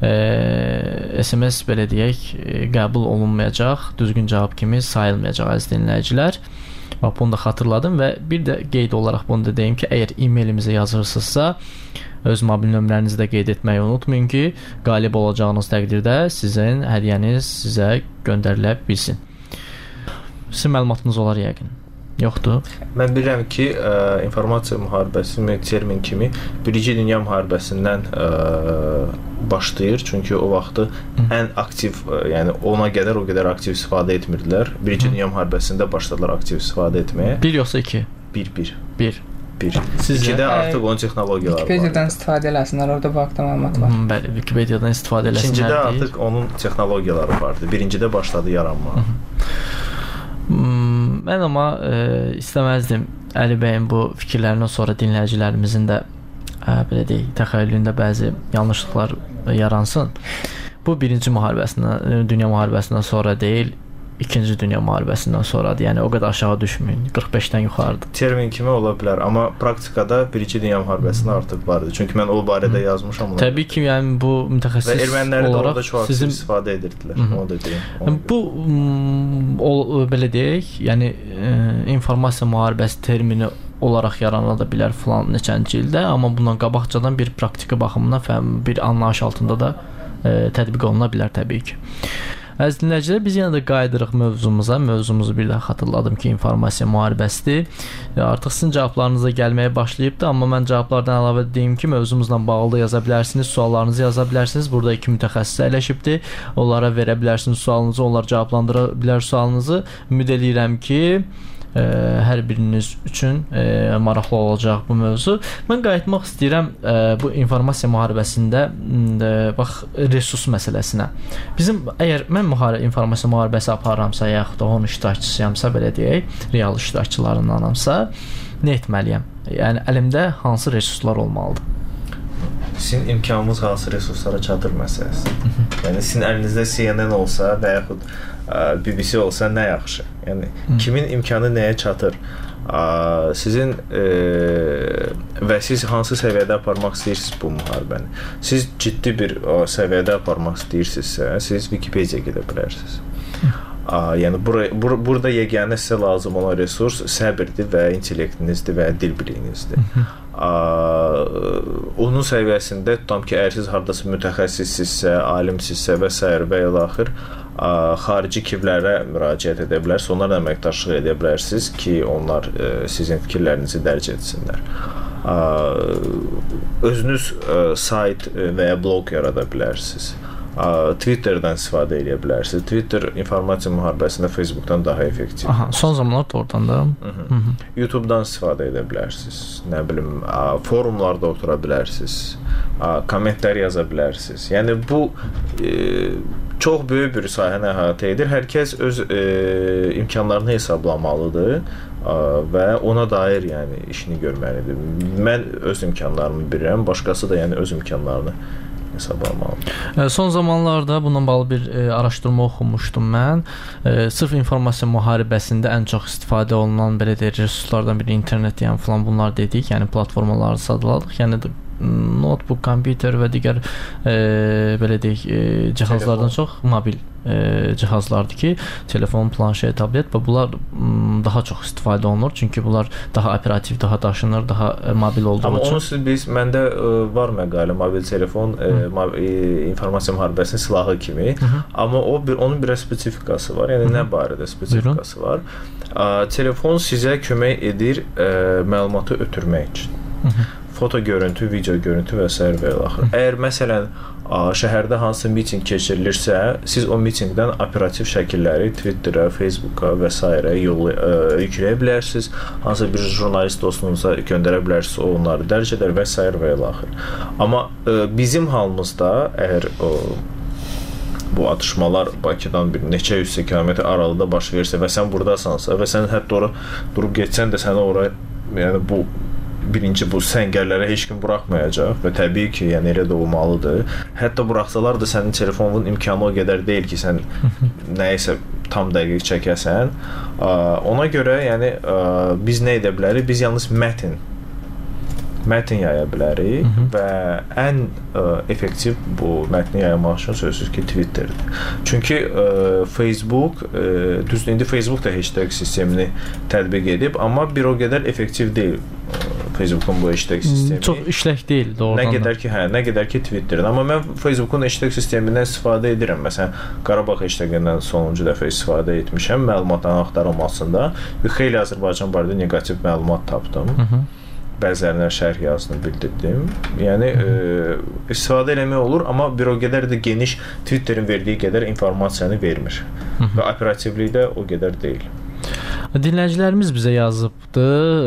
e, S M S belə deyək, e, qəbul olunmayacaq, düzgün cavab kimi sayılmayacaq əziz dinləyicilər. Bax, bunu da xatırladım və bir də qeyd olaraq bunu da deyim ki, əgər e-mailimizə yazırsınızsa, öz mobil nömrənizi də qeyd etməyi unutmayın ki, qalib olacağınız təqdirdə sizin hədiyyəniz sizə göndərilə bilsin. Sizin məlumatınız olar yəqin. Yoxdur. Mən bilirəm ki, ə, informasiya müharibəsi termin kimi Birinci Dünya müharibəsindən ə, başlayır. Çünki o vaxtı Hı. ən aktiv, ə, yəni ona qədər o qədər aktiv istifadə etmirdilər. Birinci Hı. Dünya müharibəsində başladılar aktiv istifadə etməyə. Bir yoxsa iki? Bir, bir. Bir. Bir. İkidə artıq onun texnologiyaları var. Wikipediadan istifadə eləsinlər, orada bu haqda məlumat var. Bəli, Wikipediadan istifadə eləsinlər. İkincidə artıq onun texnologiyaları vardı. Birincidə başladı yaranma. Hmm, mən amma e, istəməzdim Əli bəyin bu fikirlərindən sonra dinləyicilərimizin də e, belə deyək, təxəyyülündə bəzi yanlışlıqlar yaransın. Bu birinci müharibəsindən, dünya müharibəsindən sonra deyil, İkinci Dünya müharibəsindən sonradır. Yəni o qədər aşağı düşməyin. qırx beşdən yuxarıdır. Termin kimi ola bilər, amma praktikada Birinci Dünya müharibəsində artıq vardı. Çünki mən o barədə yazmışam. Təbii ki, yəni bu mütəxəssis və ermənilər də orada çox sizin... istifadə edirdilər. Onu da deyim. Bu o, belə deyək, yəni e, informasiya müharibəsi termini olaraq yaranada bilər filan neçənci ildə, amma bundan qabaqcadan bir praktiki baxımından bir anlayış altında da e, tətbiq oluna bilər təbii ki. Əziz dinləyicilər, biz yenə də qayıdırıq mövzumuza. Mövzumuzu bir daha xatırladım ki, informasiya müharibəsidir. Artıq sizin cavablarınız da gəlməyə başlayıbdır, amma mən cavablardan əlavə deyim ki, mövzumuzla bağlı da yaza bilərsiniz, suallarınızı yaza bilərsiniz. Burada iki mütəxəssis əyləşibdir. Onlara verə bilərsiniz sualınızı, onlar cavablandıra bilər sualınızı. Ümid edirəm ki, ə, hər biriniz üçün ə, maraqlı olacaq bu mövzu. Mən qayıtmaq istəyirəm ə, bu informasiya müharibəsində ə, bax resurs məsələsinə. Bizim əgər mən müharibə informasiya müharibəsi aparıramsa, yaxud da onun iştirakçısıyamsa, belə deyək, real iştirakçılarındanamsa, nə etməliyəm? Yəni əlimdə hansı resurslar olmalıdır? Sizin imkanınız hansı resurslara çatır məsələsi. Yəni sizin əlinizdə C N N olsa və yaxud B B C olsa nə yaxşı. Yəni kimin imkanı nəyə çatır? Sizin e, və siz hansı səviyyədə aparmaq istəyirsiniz bu müharibəni? Siz ciddi bir o, səviyyədə aparmaq istəyirsinizsə, siz Wikipedia gedə bilərsiniz. A, yəni bura, bur burada yeganə sizə lazım olan resurs səbirdir və intellektinizdir və dil biliyinizdir. A, onun səviyyəsində tutam ki, əgər siz hardasa mütəxəssissizsə, alimsizsə və s. və ilaxır xarici kivlərə müraciət edə bilərsiniz, onlarla əməkdaşlıq edə bilərsiniz ki, onlar ə, sizin fikirlərinizi dərc etsinlər. Ə, özünüz ə, sayt və ya blog yarada bilərsiniz. Ə, Twitterdən istifadə edə bilərsiniz. Twitter informasiya müharibəsində Facebookdan daha effektivdir. Aha, son zamanlarda oradan da. Hı -hı. YouTube-dan istifadə edə bilərsiniz. Nə bilim, ə, forumlarda otura bilərsiniz. Ə, kommentlər yaza bilərsiniz. Yəni bu e, çox böyük bir sahəni əhatə edir. Hər kəs öz e, imkanlarını hesablamalıdır e, və ona dair yəni işini görməlidir. Mən öz imkanlarımı bilirəm, başqası da yəni öz imkanlarını hesablamalıdır. Son zamanlarda bununla bağlı bir e, araşdırma oxumuşdum mən. E, sırf informasiya müharibəsində ən çox istifadə olunan belə deyək resurslardan biri internet, yəni falan bunlar dedik, yəni platformaları sadaladık. Yəni notebook, kompüter və digər e, belə deyək e, cihazlardan telefon. Çox mobil e, cihazlardır ki, telefon, planşet, tablet və bunlar m, daha çox istifadə olunur. Çünki bunlar daha operativ, daha daşınır, daha e, mobil olduğu Amma üçün. Amma onu biz məndə e, var məqalə mobil telefon e, e, informasiya müharibəsinin silahı kimi. Hı -hı. Amma o bir onun bir spesifikası var. Yəni Hı -hı. nə barədə spesifikası Buyurun. var? A, telefon sizə kömək edir e, məlumatı ötürmək üçün. Hı -hı. Foto görüntü, video görüntü və s. və ilaxır. Əgər məsələn şəhərdə hansı miting keçirilirsə, siz o mitingdən operativ şəkilləri Twitter'a, Facebook'a və s. yolu yükləyə bilərsiniz. Hansı bir jurnalist dostunuza göndərə bilərsiniz, o onları dərc edər və s. və ilaxır. Amma bizim halımızda əgər o bu atışmalar Bakıdan bir neçə yüz kilometr aralıda baş verirsə və sən buradasansa və sən hətta ora durub getsən də səni ora yəni bu birinci bu səngərlərə heç kim buraxmayacaq və təbii ki, yəni elə də olmalıdır. Hətta buraxsalar da sənin telefonun imkanı o qədər deyil ki, sən nəyisə tam dəqiq çəkəsən. Ona görə, yəni biz nə edə bilərik? Biz yalnız mətn mətn yaya bilərik Hı -hı. və ən ə, effektiv bu mətni yaymaq üçün sözsüz ki, Twitterdir. Çünki ə, Facebook, ə, düzdür, indi Facebook da hashtag sistemini tətbiq edib, amma bir o qədər effektiv deyil. Facebookun bu hashtag sistemi. Çox işlək deyil doğrudan. Nə qədər ki, hə, nə qədər ki Twitter'dan. Amma mən Facebookun hashtag sistemindən istifadə edirəm. Məsələn, Qarabağ hashtagindən sonuncu dəfə istifadə etmişəm məlumatların axtarılmasında və xeyli Azərbaycan barədə negativ məlumat tapdım. Hı -hı. Bəzilərinə şərh yazını bildirdim. Yəni e, istifadə eləmək olur, amma bir o qədər də geniş Twitter'in verdiyi qədər informasiyanı vermir. Hı -hı. Və operativlikdə o qədər deyil. Dinləyicilərimiz bizə yazıbdı,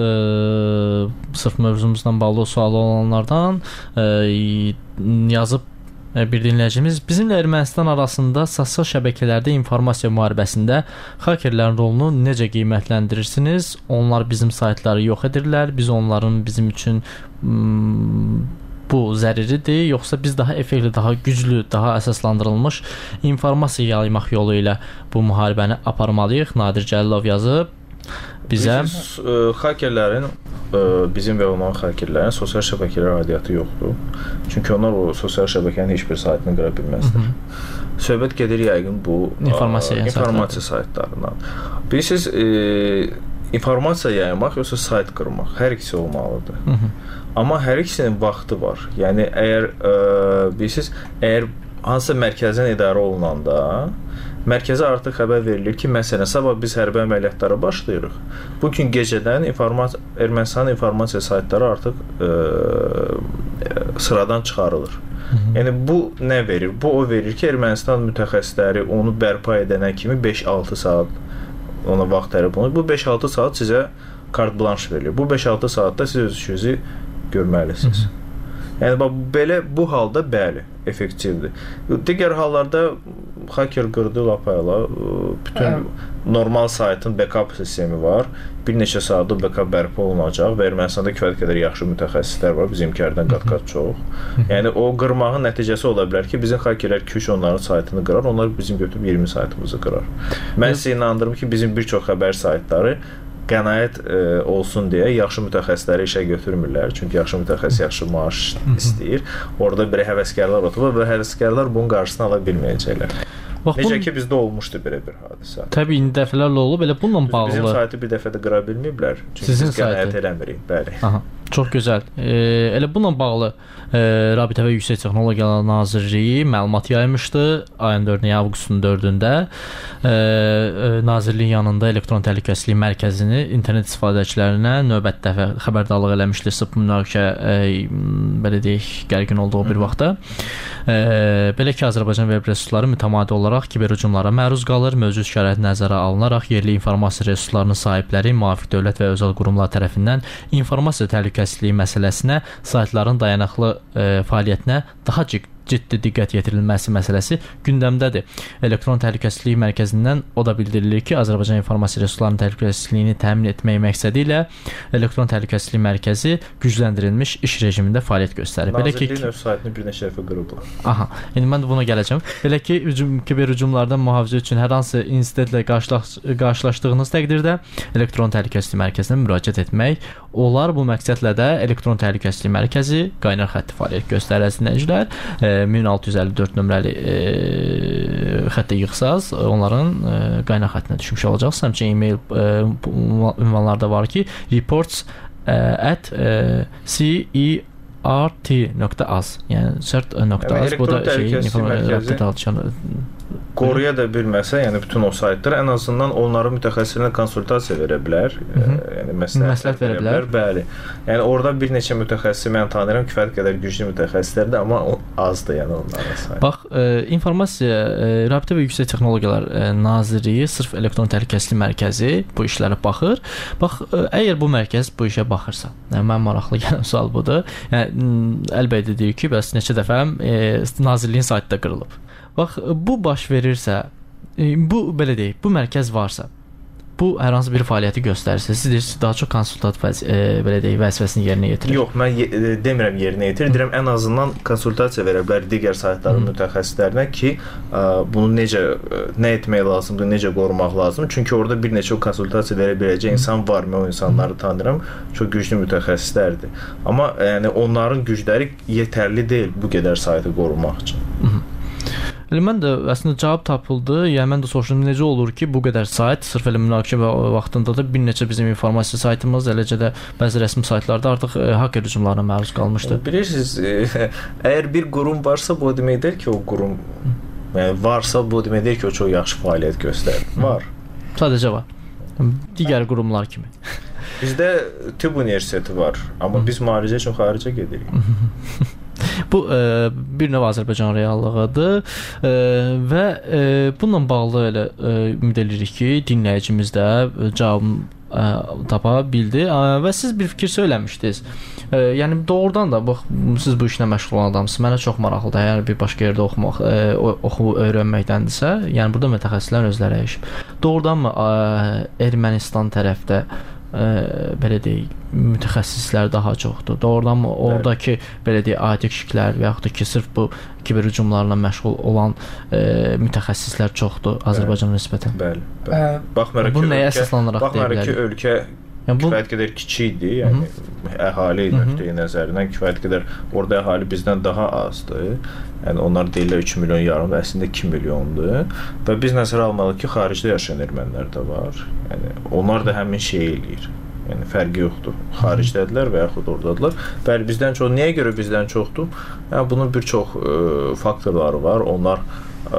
e, sırf mövzumuzla bağlı sualı olanlardan e, yazıb bir dinləyicimiz bizimlə Ermənistan arasında sosial şəbəkələrdə informasiya müharibəsində hakerlərin rolunu necə qiymətləndirirsiniz? Onlar bizim saytları yox edirlər, biz onların bizim üçün m, bu zəruridir, yoxsa biz daha effektiv, daha güclü, daha əsaslandırılmış informasiya yaymaq yolu ilə bu müharibəni aparmalıyıq? Nadir Cəlilov yazıb bizə. Biz, ə, hakerlərin, ə, bizim və onların hakerlərin sosial şəbəkələr aidiyyatı yoxdur. Çünki onlar o sosial şəbəkənin heç bir saytını qıra bilməzlər. Söhbət gedir yəqin bu informasiya, ə, informasiya saytlarından. Bilirsiniz, e, informasiya yaymaq yoxsa sayt qırmaq, hər ikisi olmalıdır. Hı -hı. Amma hər ikisinin vaxtı var. Yəni əgər ə, bilirsiniz, əgər hansısa mərkəzdən idarə olunanda mərkəzə artıq xəbər verilir ki, məsələn, sabah biz hərbi əməliyyatlara başlayırıq. Bu gün gecədən informasiya Ermənistanın informasiya saytları artıq ə, sıradan çıxarılır. Hı -hı. Yəni bu nə verir? Bu o verir ki, Ermənistan mütəxəssisləri onu bərpa edənə kimi beş altı saat ona vaxt tələb olunur. Bu beş altı saat sizə kart blanş verilir. Bu beş altı saatda siz öz işinizi görməlisiniz. Yəni bax belə bu halda bəli, effektivdir. Digər hallarda hacker qırdı lapayla bütün normal saytın backup sistemi var. Bir neçə saatda backup bərpa olunacaq və Ermənistanda kifayət qədər yaxşı mütəxəssislər var, bizimkilərdən qat-qat çox. Yəni o qırmağın nəticəsi ola bilər ki, bizim hakerlər iki üç onların saytını qırar, onlar bizim götürüb iyirmi saytımızı qırar. Mən sizə inandırım ki, bizim bir çox xəbər saytları qənaət e, olsun deyə yaxşı mütəxəssisləri işə götürmürlər. Çünki yaxşı mütəxəssis yaxşı maaş istəyir. Orada bir həvəskarlar oturur və həvəskarlar bunun qarşısını ala bilməyəcəklər. Bax, necə ki bizdə olmuşdu belə bir hadisə. Təbii indi dəfələrlə olub, elə bununla bağlı. Bizim saytı bir dəfə də qıra bilməyiblər. Çünki sizin biz qənaət eləmirik, bəli. Aha, çox gözəl. E, elə bununla bağlı e, Rabitə və Yüksək Texnologiyalar Nazirliyi məlumat yaymışdı. Ayın dördündə, avqustun dördündə e, e, Nazirliyin yanında elektron təhlükəsizlik mərkəzini internet istifadəçilərinə növbəti dəfə xəbərdarlıq eləmişdi. Sıp münaqişə e, belə deyək, gərgin olduğu bir vaxtda. E, belə ki, Azərbaycan veb resursları mütəmadi olaraq kiber hücumlara məruz qalır. Mövcud şərait nəzərə alınaraq yerli informasiya resurslarının sahibləri müvafiq dövlət və özəl qurumlar tərəfindən informasiya təhlükəsizliyi məsələsinə, saytların dayanıqlı e, fəaliyyətinə daha ciddi ciddi diqqət yetirilməsi məsələsi gündəmdədir. Elektron Təhlükəsizlik Mərkəzindən o da bildirilir ki, Azərbaycan informasiya resurslarının təhlükəsizliyini təmin etmək məqsədi ilə Elektron Təhlükəsizlik Mərkəzi gücləndirilmiş iş rejimində fəaliyyət göstərir. Belə ki, Nazirliyin öz saytını bir neçə dəfə qırıblar. Aha, indi mən də buna gələcəm. Belə ki, hücum, kiber hücumlardan mühafizə üçün hər hansı insidentlə qarşılaş, qarşılaşdığınız təqdirdə Elektron Təhlükəsizlik Mərkəzinə müraciət etmək olar. Bu məqsədlə də Elektron Təhlükəsizlik Mərkəzi qaynar xətti fəaliyyət göstərir əzizləyicilər. min altı yüz əlli dörd nömrəli e, xəttə yığsaz, onların e, qaynar xəttinə düşmüş olacaqsınız. Həmçinin e-mail e, ünvanlarda var ki, reports e, at e, cert.az, yəni cert.az, bu da şey informasiya qoruya da bilməsə, yəni bütün o saytlar ən azından onların mütəxəssislərinə konsultasiya verə bilər, e, yəni məsləhət, məsləhət verə bilər. Bəli. Yəni orada bir neçə mütəxəssisi mən tanıyıram, kifayət qədər güclü mütəxəssislərdir, amma o azdır, yəni onların sayı. Bax, e, informasiya e, Rabitə və Yüksək Texnologiyalar e, Nazirliyi sırf elektron təhlükəsizlik mərkəzi bu işlərə baxır. Bax, e, əgər bu mərkəz bu işə baxırsa, yəni mən maraqlı gələn sual budur. Yəni əlbəttə deyir ki, bəs neçə dəfə e, Nazirliyin saytı da qırılıb. Bax, bu baş verirsə, bu belə deyək, bu mərkəz varsa, bu hər hansı bir fəaliyyəti göstərirsə, siz deyirsiniz daha çox konsultat e, belə deyək, vəzifəsini yerinə yetirir. Yox, mən ye demirəm yerinə yetirir, deyirəm ən azından konsultasiya verə bilər digər saytların mütəxəssislərinə ki, ə, bunu necə nə etmək lazımdır, necə qorumaq lazımdır. Çünki orada bir neçə konsultasiya verə biləcək insan var, mən o insanları tanıyıram, çox güclü mütəxəssislərdir. Amma yəni onların gücləri yetərli deyil bu qədər saytı qorumaq üçün. Hı -hı. Elə mən də əslində cavab tapıldı. Yəni mən də soruşdum necə olur ki, bu qədər sayt sırf elə münaqişə vaxtında da bir neçə bizim informasiya saytımız, eləcə də bəzi rəsmi saytlarda artıq e, hacker hücumlarına məruz qalmışdı. Bilirsiniz, e, əgər bir qurum varsa, bu deməkdir ki, o qurum yəni varsa, bu deməkdir ki, o çox yaxşı fəaliyyət göstərir. Var. Sadəcə var. Digər qurumlar kimi. Bizdə tibb universiteti var, amma biz müalicə üçün xaricə gedirik. Bu e, bir növ Azərbaycan reallığıdır e, və e, bununla bağlı elə e, ümid edirik ki, dinləyicimiz də cavabını e, tapa bildi e, və siz bir fikir söyləmişdiniz. E, yəni doğrudan da bax, siz bu işlə məşğul olan adamsınız. Mənə çox maraqlıdır. Yəni bir başqa yerdə oxumaq, e, oxu öyrənməkdəndirsə, yəni burada mütəxəssislər özləri işib. Doğrudanmı e, Ermənistan tərəfdə Ə, belə deyək, mütəxəssislər daha çoxdur. Doğrudanmı oradakı belə deyək, adi kişilər və yaxud da ki, sırf bu kiber hücumlarla məşğul olan ə, mütəxəssislər çoxdur Azərbaycana nisbətən? Bəli, bəli. Baxmayaraq ki, nəyə əsaslanaraq deyə bilərik? Baxmayaraq ki, ölkə yəni bu kifayət qədər kiçikdir, yəni Hı -hı. əhali nöqteyi nəzərindən kifayət qədər orada əhali bizdən daha azdır. Yəni onlar deyirlər üç milyon yarım, əslində iki milyondur. Və biz nəzərə almalıyıq ki, xaricdə yaşayan ermənilər də var. Yəni onlar da həmin şeyi eləyir. Yəni fərqi yoxdur. Xaricdədirlər və yaxud oradadılar. Bəli, bizdən çox. Niyə görə bizdən çoxdur? Yəni bunun bir çox ə, faktorları var. Onlar ə,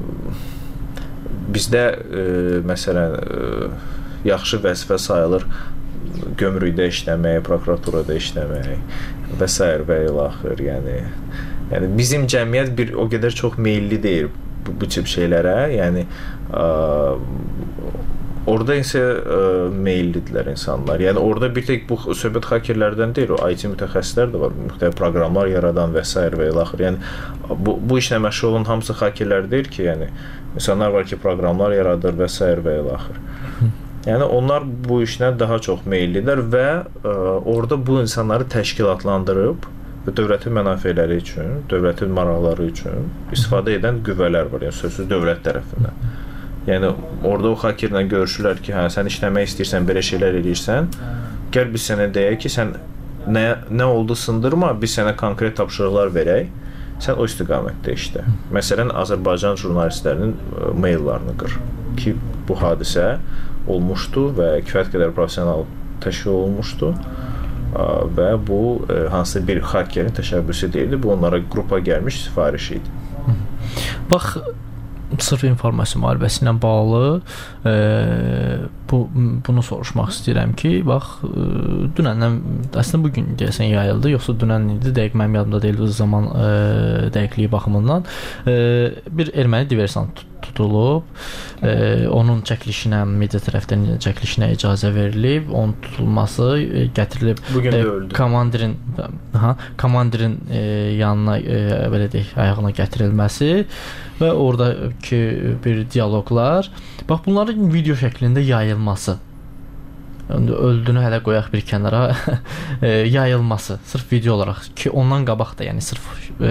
bizdə ə, məsələn ə, yaxşı vəzifə sayılır gömrükdə işləmək, prokuraturada işləmək və s. və ilaxır. Yəni yəni bizim cəmiyyət bir o qədər çox meylli deyil bu, bu tip şeylərə. Yəni ə, orada isə ə, meyillidirlər insanlar. Yəni orada bir tək bu söhbət hakerlərdən deyil, o I T mütəxəssislər də var, müxtəlif proqramlar yaradan və s. və ilə axır. Yəni bu bu işlə məşğul olan hamısı hakerlər deyil ki, yəni insanlar var ki, proqramlar yaradır və s. və ilə axır. Yəni onlar bu işlə daha çox meyillidirlər və ə, orada bu insanları təşkilatlandırıb və dövlətin mənafeləri üçün, dövlətin maraqları üçün istifadə edən qüvvələr var, yəni sözsüz dövlət tərəfindən. Yəni orada o hakerlə görüşürlər ki, hə sən işləmək istəyirsən, belə şeylər edirsən, gəl biz sənə deyək ki, sən nə nə oldu sındırma, biz sənə konkret tapşırıqlar verək, sən o istiqamətdə işlə. Məsələn, Azərbaycan jurnalistlərinin maillarını qır ki, bu hadisə olmuşdu və kifayət qədər professional təşkil olunmuşdu və bu hansısa bir hakerin təşəbbüsü deyildi, bu onlara qrupa gəlmiş sifariş idi. Bax, sırf informasiya müharibəsi ilə bağlı e, bu bunu soruşmaq istəyirəm ki, bax e, dünəndən əslində bu gün deyəsən yayıldı, yoxsa dünən idi, dəqiq mənim yadımda deyil o zaman e, dəqiqliyi baxımından e, bir erməni diversant tutulub, e, onun çəkilişinə media tərəfindən çəkilişinə icazə verilib, onun tutulması e, gətirilib bu gün də e, öldü. Komandirin ha komandirin e, yanına e, belə deyək, ayağına gətirilməsi və oradakı bir dialoqlar. Bax bunların video şəklində yayılması. Öldüyünü hələ qoyaq bir kənara. e, yayılması sırf video olaraq ki, ondan qabaq da, yəni sırf e,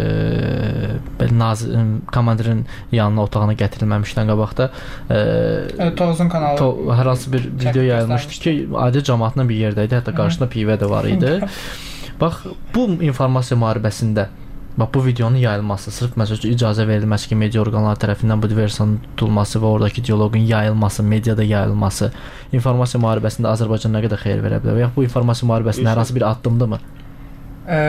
belə nazir komandirin yanına, otağına gətirilməmişdən qabaq da e, Tovuzun kanalı to, hər hansı bir video yayılmışdı ki, adi cəmaatla bir yerdə idi, hətta qarşısında pivə də var idi. Bax bu informasiya müharibəsində bax bu videonun yayılması, sırf məsələn icazə verilməsi ki, media orqanları tərəfindən bu diversanın tutulması və oradakı dialoqun yayılması, mediada yayılması informasiya müharibəsində Azərbaycan nə qədər xeyir verə bilər? Və ya bu informasiya müharibəsində hər hansı bir addımdırmı? Ə,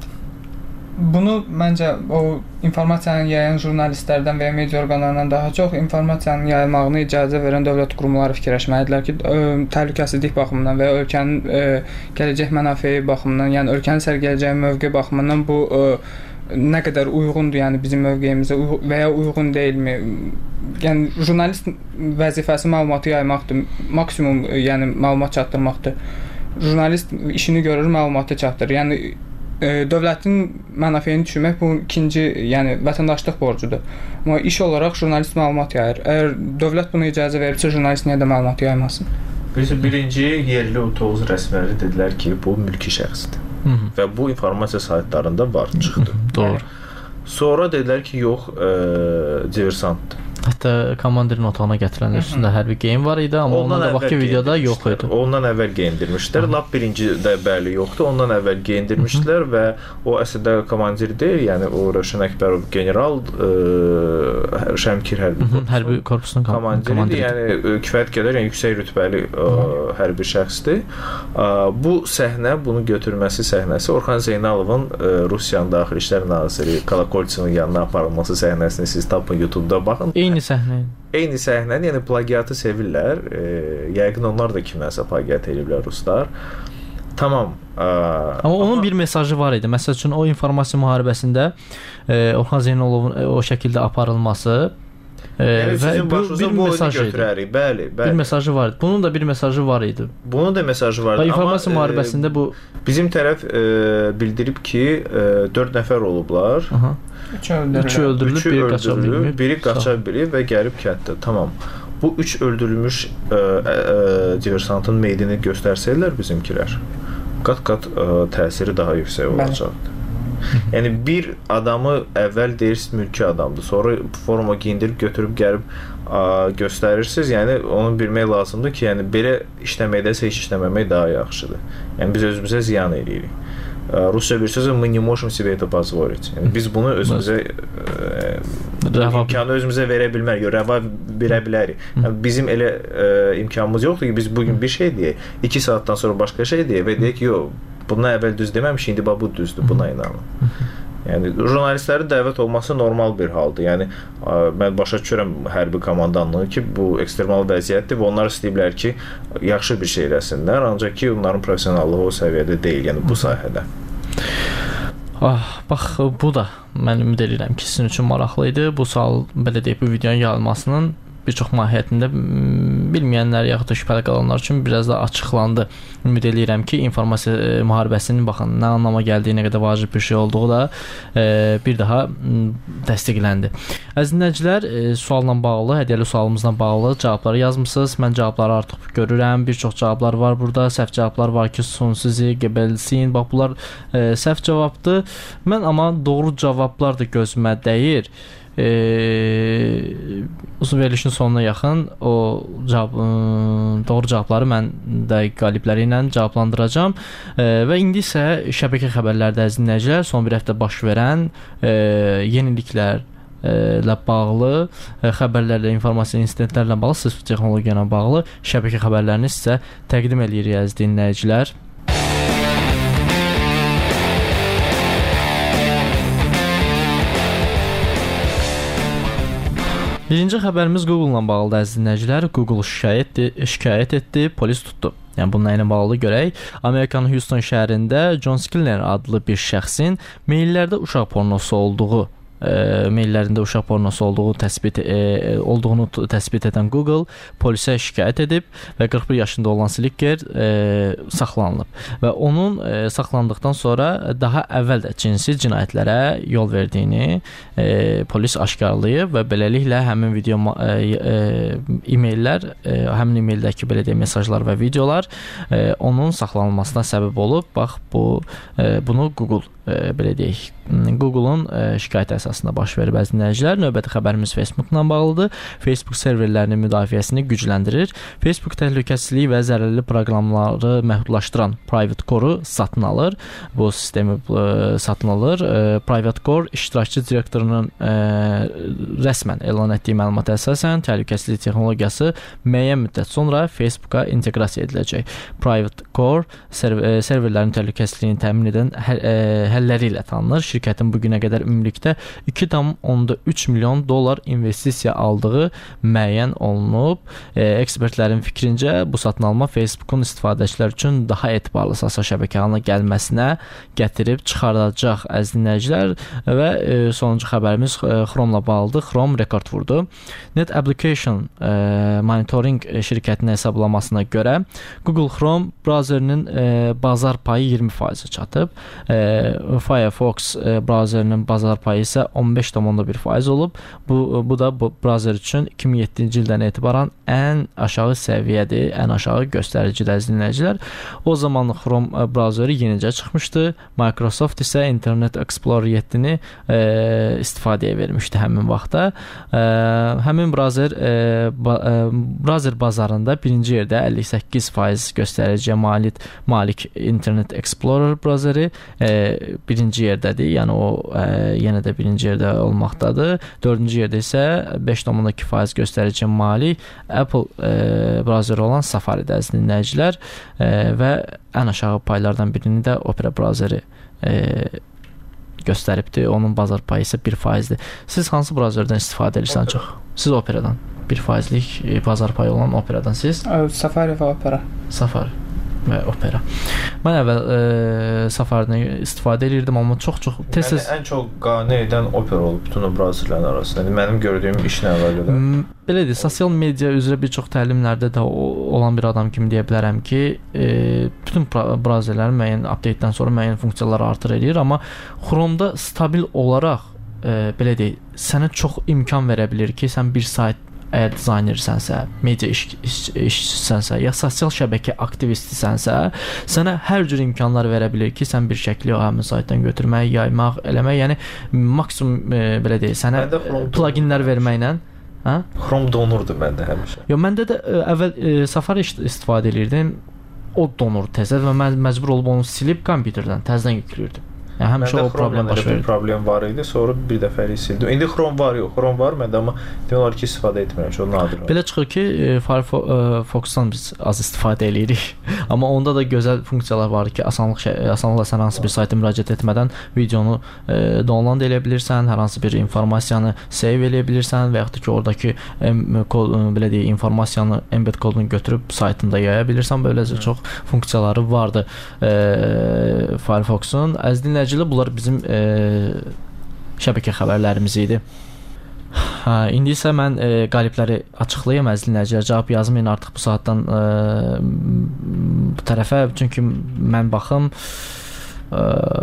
bunu məncə o informasiyanı yayan jurnalistlərdən və ya media orqanlarından daha çox informasiyanın yayılmağına icazə verən dövlət qurumları fikirləşməlidirlər ki, ə, təhlükəsizlik baxımından və ya ölkənin ə, gələcək mənafeyi baxımından, yəni ölkənin sərgiləyəcəyi mövqe baxımından bu ə, nə qədər uyğundur, yəni bizim mövqeyimizə və ya uyğun deyilmi? Yəni jurnalist vəzifəsi məlumatı yaymaqdır, maksimum yəni məlumat çatdırmaqdır. Jurnalist işini görür, məlumatı çatdırır. Yəni e, dövlətin mənafeyini düşürmək bu ikinci, yəni vətəndaşlıq borcudur. Amma iş olaraq jurnalist məlumat yayır. Əgər dövlət buna icazə verirsə, jurnalist niyə də məlumat yaymasın? Birisi birinci yerli Tovuz rəsmiləri dedilər ki, bu mülki şəxsdir. Hı -hı. Və bu informasiya saytlarında var, çıxdı. Doğru. Sonra dedilər ki, yox, e, diversantdır. Hətta komandirin otağına gətirənlər üstündə hərbi geyim var idi, amma ondan, ondan qabaqki videoda yox idi. Ondan əvvəl geyindirmişdilər. Lap birincidə bəli yoxdur. Ondan əvvəl geyindirmişdilər və o əslində komandir deyil, yəni o Rövşən Əkbərov general ə, Şəmkir hərbi korpusunun, hərbi korpusunun komandiridir. Yəni kifayət qədər, yəni yüksək rütbəli ə, hərbi şəxsdir. Ə, bu səhnə, bunu götürməsi səhnəsi Orxan Zeynalovun ə, Rusiyanın Daxili İşlər naziri Kolokoltsevin yanına aparılması səhnəsini siz tapın YouTube-da baxın. Eyni səhnə. Eyni səhnə, yəni plagiatı sevirlər. E, yəqin onlar da kimlərsə plagiat ediblər ruslar. Tamam. A, amma onun amma bir mesajı var idi. Məsəl üçün o informasiya müharibəsində e, Orxan Zeynalovun e, o şəkildə aparılması e, yəni, və bu bir mesaj idi. Bəli, bəli. Bir mesajı var idi. Bunun da bir mesajı var idi. Bunun da mesajı var idi. Və informasiya amma, müharibəsində bu bizim tərəf e, bildirib ki, e, dörd nəfər olublar. Aha. Üç öldürülüb, üç öldürülüb, Üçü biri qaça bilmir. Biri qaça bilib və gəlib kənddə. Tamam. Bu üç öldürülmüş ə, ə, diversantın meydini göstərsəydilər bizimkilər, qat-qat ə, təsiri daha yüksək olacaqdı. Yəni bir adamı əvvəl deyirsiniz mülki adamdır, sonra forma geyindirib götürüb gəlib ə, göstərirsiniz. Yəni onu bilmək lazımdır ki, yəni belə işləməkdəsə heç işləməmək daha yaxşıdır. Yəni biz özümüzə ziyan eləyirik. Rusça bir sözü мы не можем себе это позволить. Yəni biz bunu özümüzə ə, imkanı özümüzə verə bilmərik, rəva verə bilərik. Yəni bizim elə ə, imkanımız yoxdur ki, biz bugün bir şey deyək, iki saatdan sonra başqa şey deyək və deyək ki, yox, bundan əvvəl düz deməmiş, indi bu düzdür, buna inanın. Yəni jurnalistlərin dəvət olması normal bir haldır. Yəni ə, mən başa düşürəm hərbi komandanlığı ki, bu ekstremal vəziyyətdir və onlar istəyiblər ki, yaxşı bir şey eləsinlər, ancaq ki, onların professionallığı o səviyyədə deyil, yəni bu sahədə. Ah, bax bu da mən ümid edirəm ki, sizin üçün maraqlı idi. Bu sual belə deyək, bu videonun yayılmasının bir çox mahiyyətində bilməyənlər yaxud da şübhəli qalanlar üçün biraz da açıqlandı. Ümid edirəm ki, informasiya müharibəsinin baxın nə anlama gəldiyi, nə qədər vacib bir şey olduğu da e, bir daha təsdiqləndi. Əziz dinləyicilər, e, sualla bağlı, hədiyyəli sualımızla bağlı cavabları yazmısınız. Mən cavabları artıq görürəm. Bir çox cavablar var burada. Səhv cavablar var ki, son sizi gebelsin. Bax, bunlar e, səhv cavabdır. Mən amma doğru cavablar da gözümə dəyir. E, uzun verilişin sonuna yaxın o cavab, e, doğru cavabları mən də qalibləri ilə cavablandıracağam. E, və indi isə şəbəkə xəbərlərdə əziz dinləyicilər, son bir həftə baş verən e, yeniliklər ilə bağlı, e, xəbərlərlə, informasiya insidentlərlə bağlı, sırf texnologiya ilə bağlı şəbəkə xəbərlərini sizə təqdim edirik əziz dinləyicilər. Birinci xəbərimiz Google-la bağlıdır əziz dinləyicilər. Google şikayət, şikayət etdi, polis tutdu. Yəni bununla ilə bağlı görək. Amerikanın Houston şəhərində John Skiller adlı bir şəxsin meyllərdə uşaq pornosu olduğu E, meyllərində uşaq pornosu olduğu təsbit e, olduğunu təsbit edən Google polisə şikayət edib və qırx bir yaşında olan Slicker e, saxlanılıb və onun e, saxlandıqdan sonra daha əvvəl də cinsi cinayətlərə yol verdiyini e, polis aşkarlayıb və beləliklə həmin video e, e, e-maillər, e, həmin e-maildəki belə deyək mesajlar və videolar e, onun saxlanılmasına səbəb olub. Bax, bu e, bunu Google e, belə deyək Google-un e, şikayət əsasında baş verib əziz dinləyicilər. Növbəti xəbərimiz Facebook-la bağlıdır. Facebook serverlərinin müdafiəsini gücləndirir. Facebook təhlükəsizlik və zərərli proqramları məhdudlaşdıran Private Core-u satın alır. Bu sistemi e, satın alır. E, Private Core iştirakçı direktorunun e, rəsmən elan etdiyi məlumata əsasən təhlükəsizlik texnologiyası müəyyən müddət sonra Facebooka inteqrasiya ediləcək. Private Core server, serverlərin təhlükəsizliyini təmin edən həl, e, həlləri ilə tanınır. Şirkətin bu günə qədər ümumilikdə iki tam onda üç milyon dollar investisiya aldığı müəyyən olunub. E, ekspertlərin fikrincə bu satın alma Facebookun istifadəçilər üçün daha etibarlı sosial şəbəkə halına gəlməsinə gətirib çıxardacaq əziz dinləyicilər. Və e, sonuncu xəbərimiz e, Chrome-la bağlıdır. Chrome rekord vurdu. Net Application e, Monitoring şirkətinin hesablamasına görə Google Chrome browserinin e, bazar payı iyirmi faiz çatıb. E, Firefox e, browserinin bazar payı isə on beş tam onda bir faiz olub. Bu, bu da bu browser üçün iki min yeddinci ildən etibarən ən aşağı səviyyədir, ən aşağı göstəricidir əziz dinləyicilər. O zaman Chrome browseri yenicə çıxmışdı. Microsoft isə Internet Explorer yeddini e, istifadəyə vermişdi həmin vaxtda. E, həmin browser e, ba, e, browser bazarında birinci yerdə əlli səkkiz faiz göstəriciyə malik, malik Internet Explorer browseri e, birinci yerdədir. Yəni o e, yenə də birinci yerdə olmaqdadır. Dördüncü yerdə isə beş tam onda iki faiz göstəriciyə malik Apple e, browseri olan Safari-də əziz dinləyicilər e, və ən aşağı paylardan birini də Opera browseri e, göstəribdir. Onun bazar payı isə bir faizdir. Siz hansı browserdən istifadə edirsən çox? Siz Operadan. bir faizlik e, bazar payı olan Operadan siz? Safari və Opera. Safari və Opera. Mən əvvəl e, Safari-dən istifadə edirdim, amma çox-çox tez-tez yəni, ən çox qane edən Opera olub bütün o browserlərin arasında. Yəni, mənim gördüyüm işlə əlaqədar. Belədir, sosial media üzrə bir çox təlimlərdə də olan bir adam kimi deyə bilərəm ki, e, bütün browserlərin müəyyən update-dən sonra müəyyən funksiyaları artır edir, amma Chrome-da stabil olaraq e, belə deyək, sənə çox imkan verə bilir ki, sən bir sayt əgər dizaynersənsə, media iş, iş, işçisənsə, ya sosial şəbəkə aktivistisansə, sənə hər cür imkanlar verə bilir ki, sən bir şəkli o həmin saytdan götürmək, yaymaq, eləmək, yəni maksimum e, belə deyək, sənə pluginlər verməklə. Hə? Chrome donurdu məndə həmişə. Yox, məndə də ə, əvvəl ə, Safari istifadə edirdim. O donur tezə və mən məcbur olub onu silib kompüterdən təzədən yükləyirdim. Yəni həmişə o problem baş verir. Problem var idi, sonra bir dəfəlik sildim. İndi Chrome var, yox, Chrome var məndə, amma demək olar ki, istifadə etmirəm, çox nadir. Belə çıxır ki, Firefox-dan biz az istifadə eləyirik. Amma onda da gözəl funksiyalar var ki, asanlıq asanlıqla sən hansı bir sayta müraciət etmədən videonu e, download edə bilirsən, hər hansı bir informasiyanı save edə bilirsən və yaxud da ki, oradakı em, kod, belə deyək, informasiyanı embed kodunu götürüb saytında yaya bilirsən. Böyləcə çox funksiyaları vardı e, Firefox-un. Əziz dinləyicilər, bunlar bizim e, şəbəkə xəbərlərimiz idi. Hə, indi isə mən e, qalibləri açıqlayım əziz dinləyicilər. Cavab yazmayın artıq bu saatdan e, bu tərəfə, çünki mən baxım e,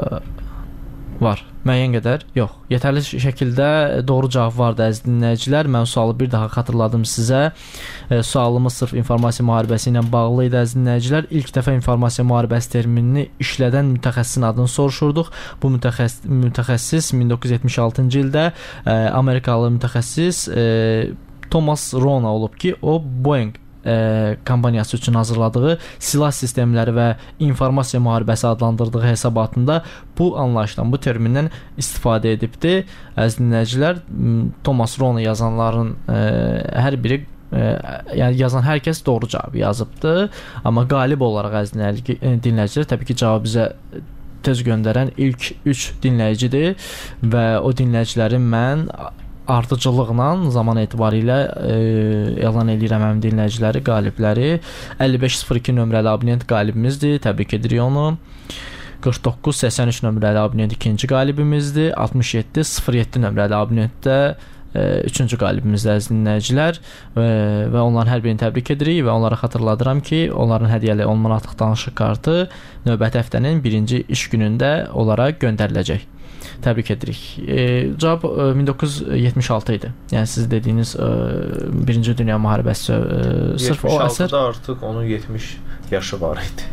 var. Müəyyən qədər yox. Yetərli şəkildə doğru cavab vardı əziz dinləyicilər. Mən sualı bir daha xatırladım sizə. E, sualımız sırf informasiya müharibəsi ilə bağlı idi əziz dinləyicilər. İlk dəfə informasiya müharibəsi terminini işlədən mütəxəssisin adını soruşurduq. Bu mütəxəssis, mütəxəssis min doqquz yüz yetmiş altıncı ildə e, Amerikalı mütəxəssis e, Thomas Rona olub ki, o Boeing E, kampaniyası üçün hazırladığı silah sistemləri və informasiya müharibəsi adlandırdığı hesabatında bu anlayışdan, bu termindən istifadə edibdi. Əziz dinləyicilər, Thomas Rona yazanların e, hər biri e, yəni yazan hər kəs doğru cavabı yazıbdı, amma qalib olaraq əziz dinləyicilər təbii ki, cavabı bizə tez göndərən ilk üç dinləyicidir və o dinləyicilərin mən ardıcıllıqla zaman etibarilə e, elan edirəm həmin dinləyiciləri, qalibləri. əlli beş sıfır iki nömrəli abonent qalibimizdir, təbrik edirik onu. qırx doqquz səksən üç nömrəli abonent ikinci qalibimizdir. altmış yeddi sıfır yeddi nömrəli abonent də e, üçüncü qalibimizdir əziz dinləyicilər e, və onların hər birini təbrik edirik və onlara xatırladıram ki, onların hədiyyəli on manatlıq danışıq kartı növbəti həftənin birinci iş günündə onlara göndəriləcək. Təbrik edirik. E, cavab e, min doqquz yüz yetmiş altı idi. Yəni siz dediyiniz e, Birinci Dünya müharibəsi e, sırf o əsər. yetmiş altıda artıq onun yetmiş yaşı var idi.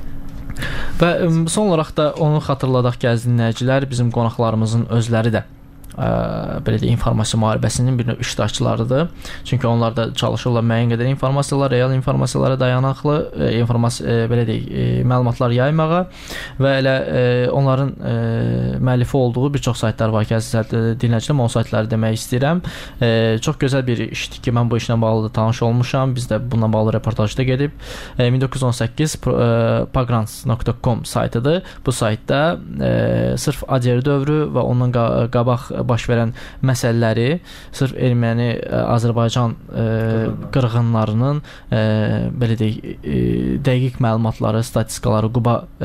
Və e, son olaraq da onu xatırladaq ki, əziz dinləyicilər, bizim qonaqlarımızın özləri də ə, belə də informasiya müharibəsinin bir növ iştirakçılarıdır. Çünki onlar da çalışırlar müəyyən qədər informasiyalar, real informasiyalara dayanıqlı e, informasiya e, belə deyək, e, məlumatlar yaymağa və elə e, onların e, müəllifi olduğu bir çox saytlar var ki, əziz dinləyicilər, o saytları demək istəyirəm. E, çox gözəl bir işdir ki, mən bu işlə bağlı da tanış olmuşam. Biz də bununla bağlı reportajda gedib. E, min doqquz yüz on səkkiz pagrants nöqtə com saytıdır. Bu saytda e, sırf ADR dövrü və ondan qabaq baş verən məsələləri sırf erməni Azərbaycan e, qırğınlarının e, belə deyək, e, dəqiq məlumatları, statistikaları, Quba e,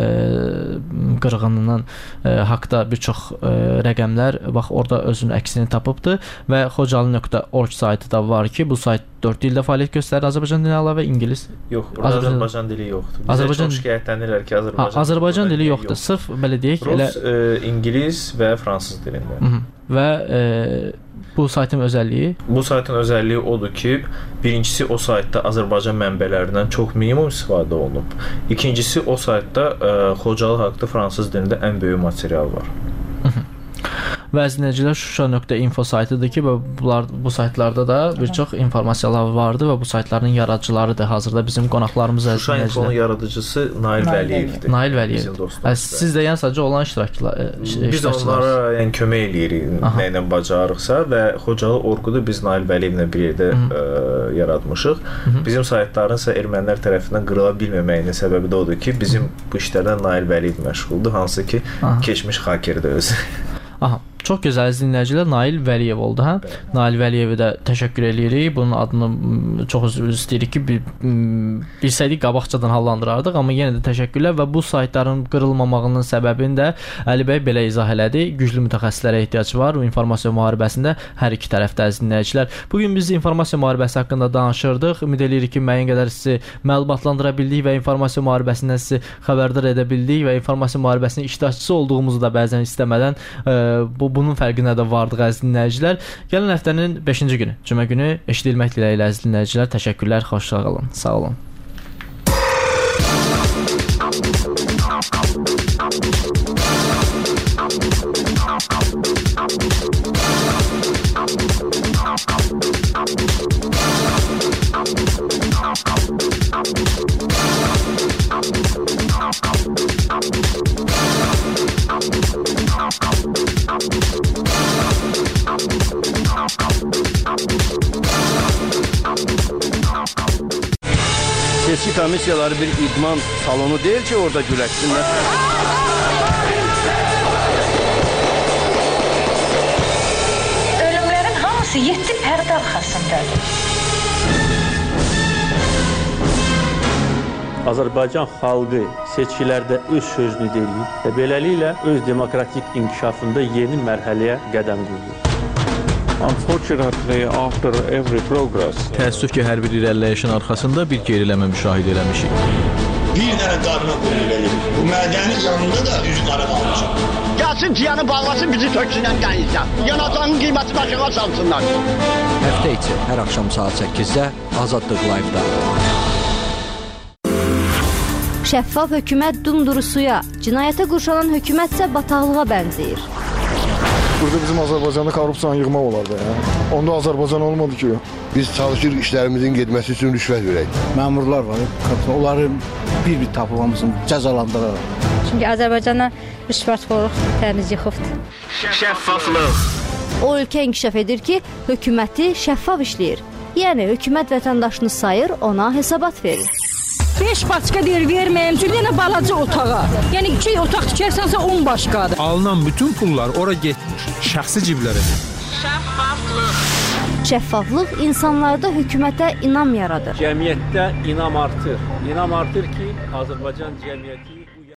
qırğınının e, haqqda bir çox e, rəqəmlər bax orada özünün əksini tapıbdı və xocalı nöqtə org saytı da var ki, bu sayt dörd dildə fəaliyyət göstərir. Azərbaycan dili əlavə ingilis. Yox, burada Azərbaycan, Azərbaycan dili yoxdur. Bizə Azərbaycan çox şikayətlənirlər ki, Azərbaycan, ha, Azərbaycan dili yoxdur. yoxdur. Sırf belə deyək, Rus, elə e, ingilis və fransız dilində. Hı -hı. Və e, bu saytın özəlliyi? Bu saytın özəlliyi odur ki, birincisi o saytda Azərbaycan mənbələrindən çox minimum istifadə olunub. İkincisi o saytda e, Xocalı haqqında fransız dilində ən böyük material var. Hı -hı. Və əziz Şuşa nöqtə info saytıdır ki, bunlar, bu saytlarda da bir çox informasiyalar vardı və bu saytların yaradıcılarıdır. Hazırda bizim qonaqlarımız əziz Şuşa infonun yaradıcısı Nail Vəliyevdir. Nail Vəliyev. Siz də yəni sadəcə olan iştirakçılar. Biz onlara yəni kömək eləyirik nə ilə bacarıqsa və Xocalı orqudu biz Nail Vəliyevlə bir yerdə ə, yaratmışıq. Hı -hı. Bizim saytların isə ermənilər tərəfindən qırıla bilməməyinin səbəbi də odur ki, bizim bu işlərdən Nail Vəliyev məşğuldur, hansı ki, Aha. keçmiş hakerdir özü. Aha. Çox gözəl dinləyicilər, Nail Vəliyev oldu, hə? Bəli. Nail Vəliyevə də təşəkkür edirik. Bunun adını çox üzr istəyirik ki, bir, bilsəydik qabaqcadan hallandırardıq, amma yenə də təşəkkürlər və bu saytların qırılmamağının səbəbini də Əli bəy belə izah elədi. Güclü mütəxəssislərə ehtiyac var bu informasiya müharibəsində hər iki tərəfdə əziz dinləyicilər. Bu gün biz informasiya müharibəsi haqqında danışırdıq. Ümid edirik ki, müəyyən qədər sizi məlumatlandıra bildik və informasiya müharibəsindən sizi xəbərdar edə bildik və informasiya müharibəsinin iştirakçısı olduğumuzu da bəzən istəmədən e, bu bunun fərqinə də vardıq əziz dinləyicilər. Gələn həftənin beşinci günü, cümə günü eşidilmək diləyilə əziz dinləyicilər. Təşəkkürlər, xoşça qalın. Sağ olun. Seçki komissiyaları bir idman salonu deyil ki, orada güləşsinlər. Ölümlərin hamısı yeddi pərdə arxasındadır. Azərbaycan xalqı seçkilərdə öz sözünü deyir və beləliklə öz demokratik inkişafında yeni mərhələyə qədəm qoyur. Unfortunately, after every progress, təəssüf ki, hər bir irəliləyişin arxasında bir geriləmə müşahidə eləmişik. Bir dənə qarına qoyulur verir. Bu mədənin yanında da üz qara qalmışam. Gəlsin ciyanı bağlasın, bizi töksünən qəyizdən. Yanacağın qiymətini aşağı salsınlar. Həftə içi hər axşam saat səkkizdə Azadlıq Live-da. Şəffaf hökumət dumduru suya, cinayətə qurşanan hökumət isə bataqlığa bənzəyir. Burada bizim Azərbaycanda korrupsiyanı yığmaq olardı. Ya. Onda Azərbaycan olmadı ki. Biz çalışırıq işlərimizin getməsi üçün rüşvət verək. Məmurlar var, onları bir-bir tapılmamızın cəzalandıraraq. Çünki Azərbaycana rüşvətxorluq təmiz yıxıbdır. Şəffaflıq. O ölkə inkişaf edir ki, hökuməti şəffaf işləyir. Yəni, hökumət vətəndaşını sayır, ona hesabat verir. beş başqa deyir, verməyim, çünki yenə balaca otağa. Yəni, iki otaq tikərsənsə on başqadır. Alınan bütün pullar ora getmir, şəxsi ciblərə. Şəffaflıq. Şəffaflıq insanlarda hökumətə inam yaradır. Cəmiyyətdə inam artır. İnam artır ki, Azərbaycan cəmiyyəti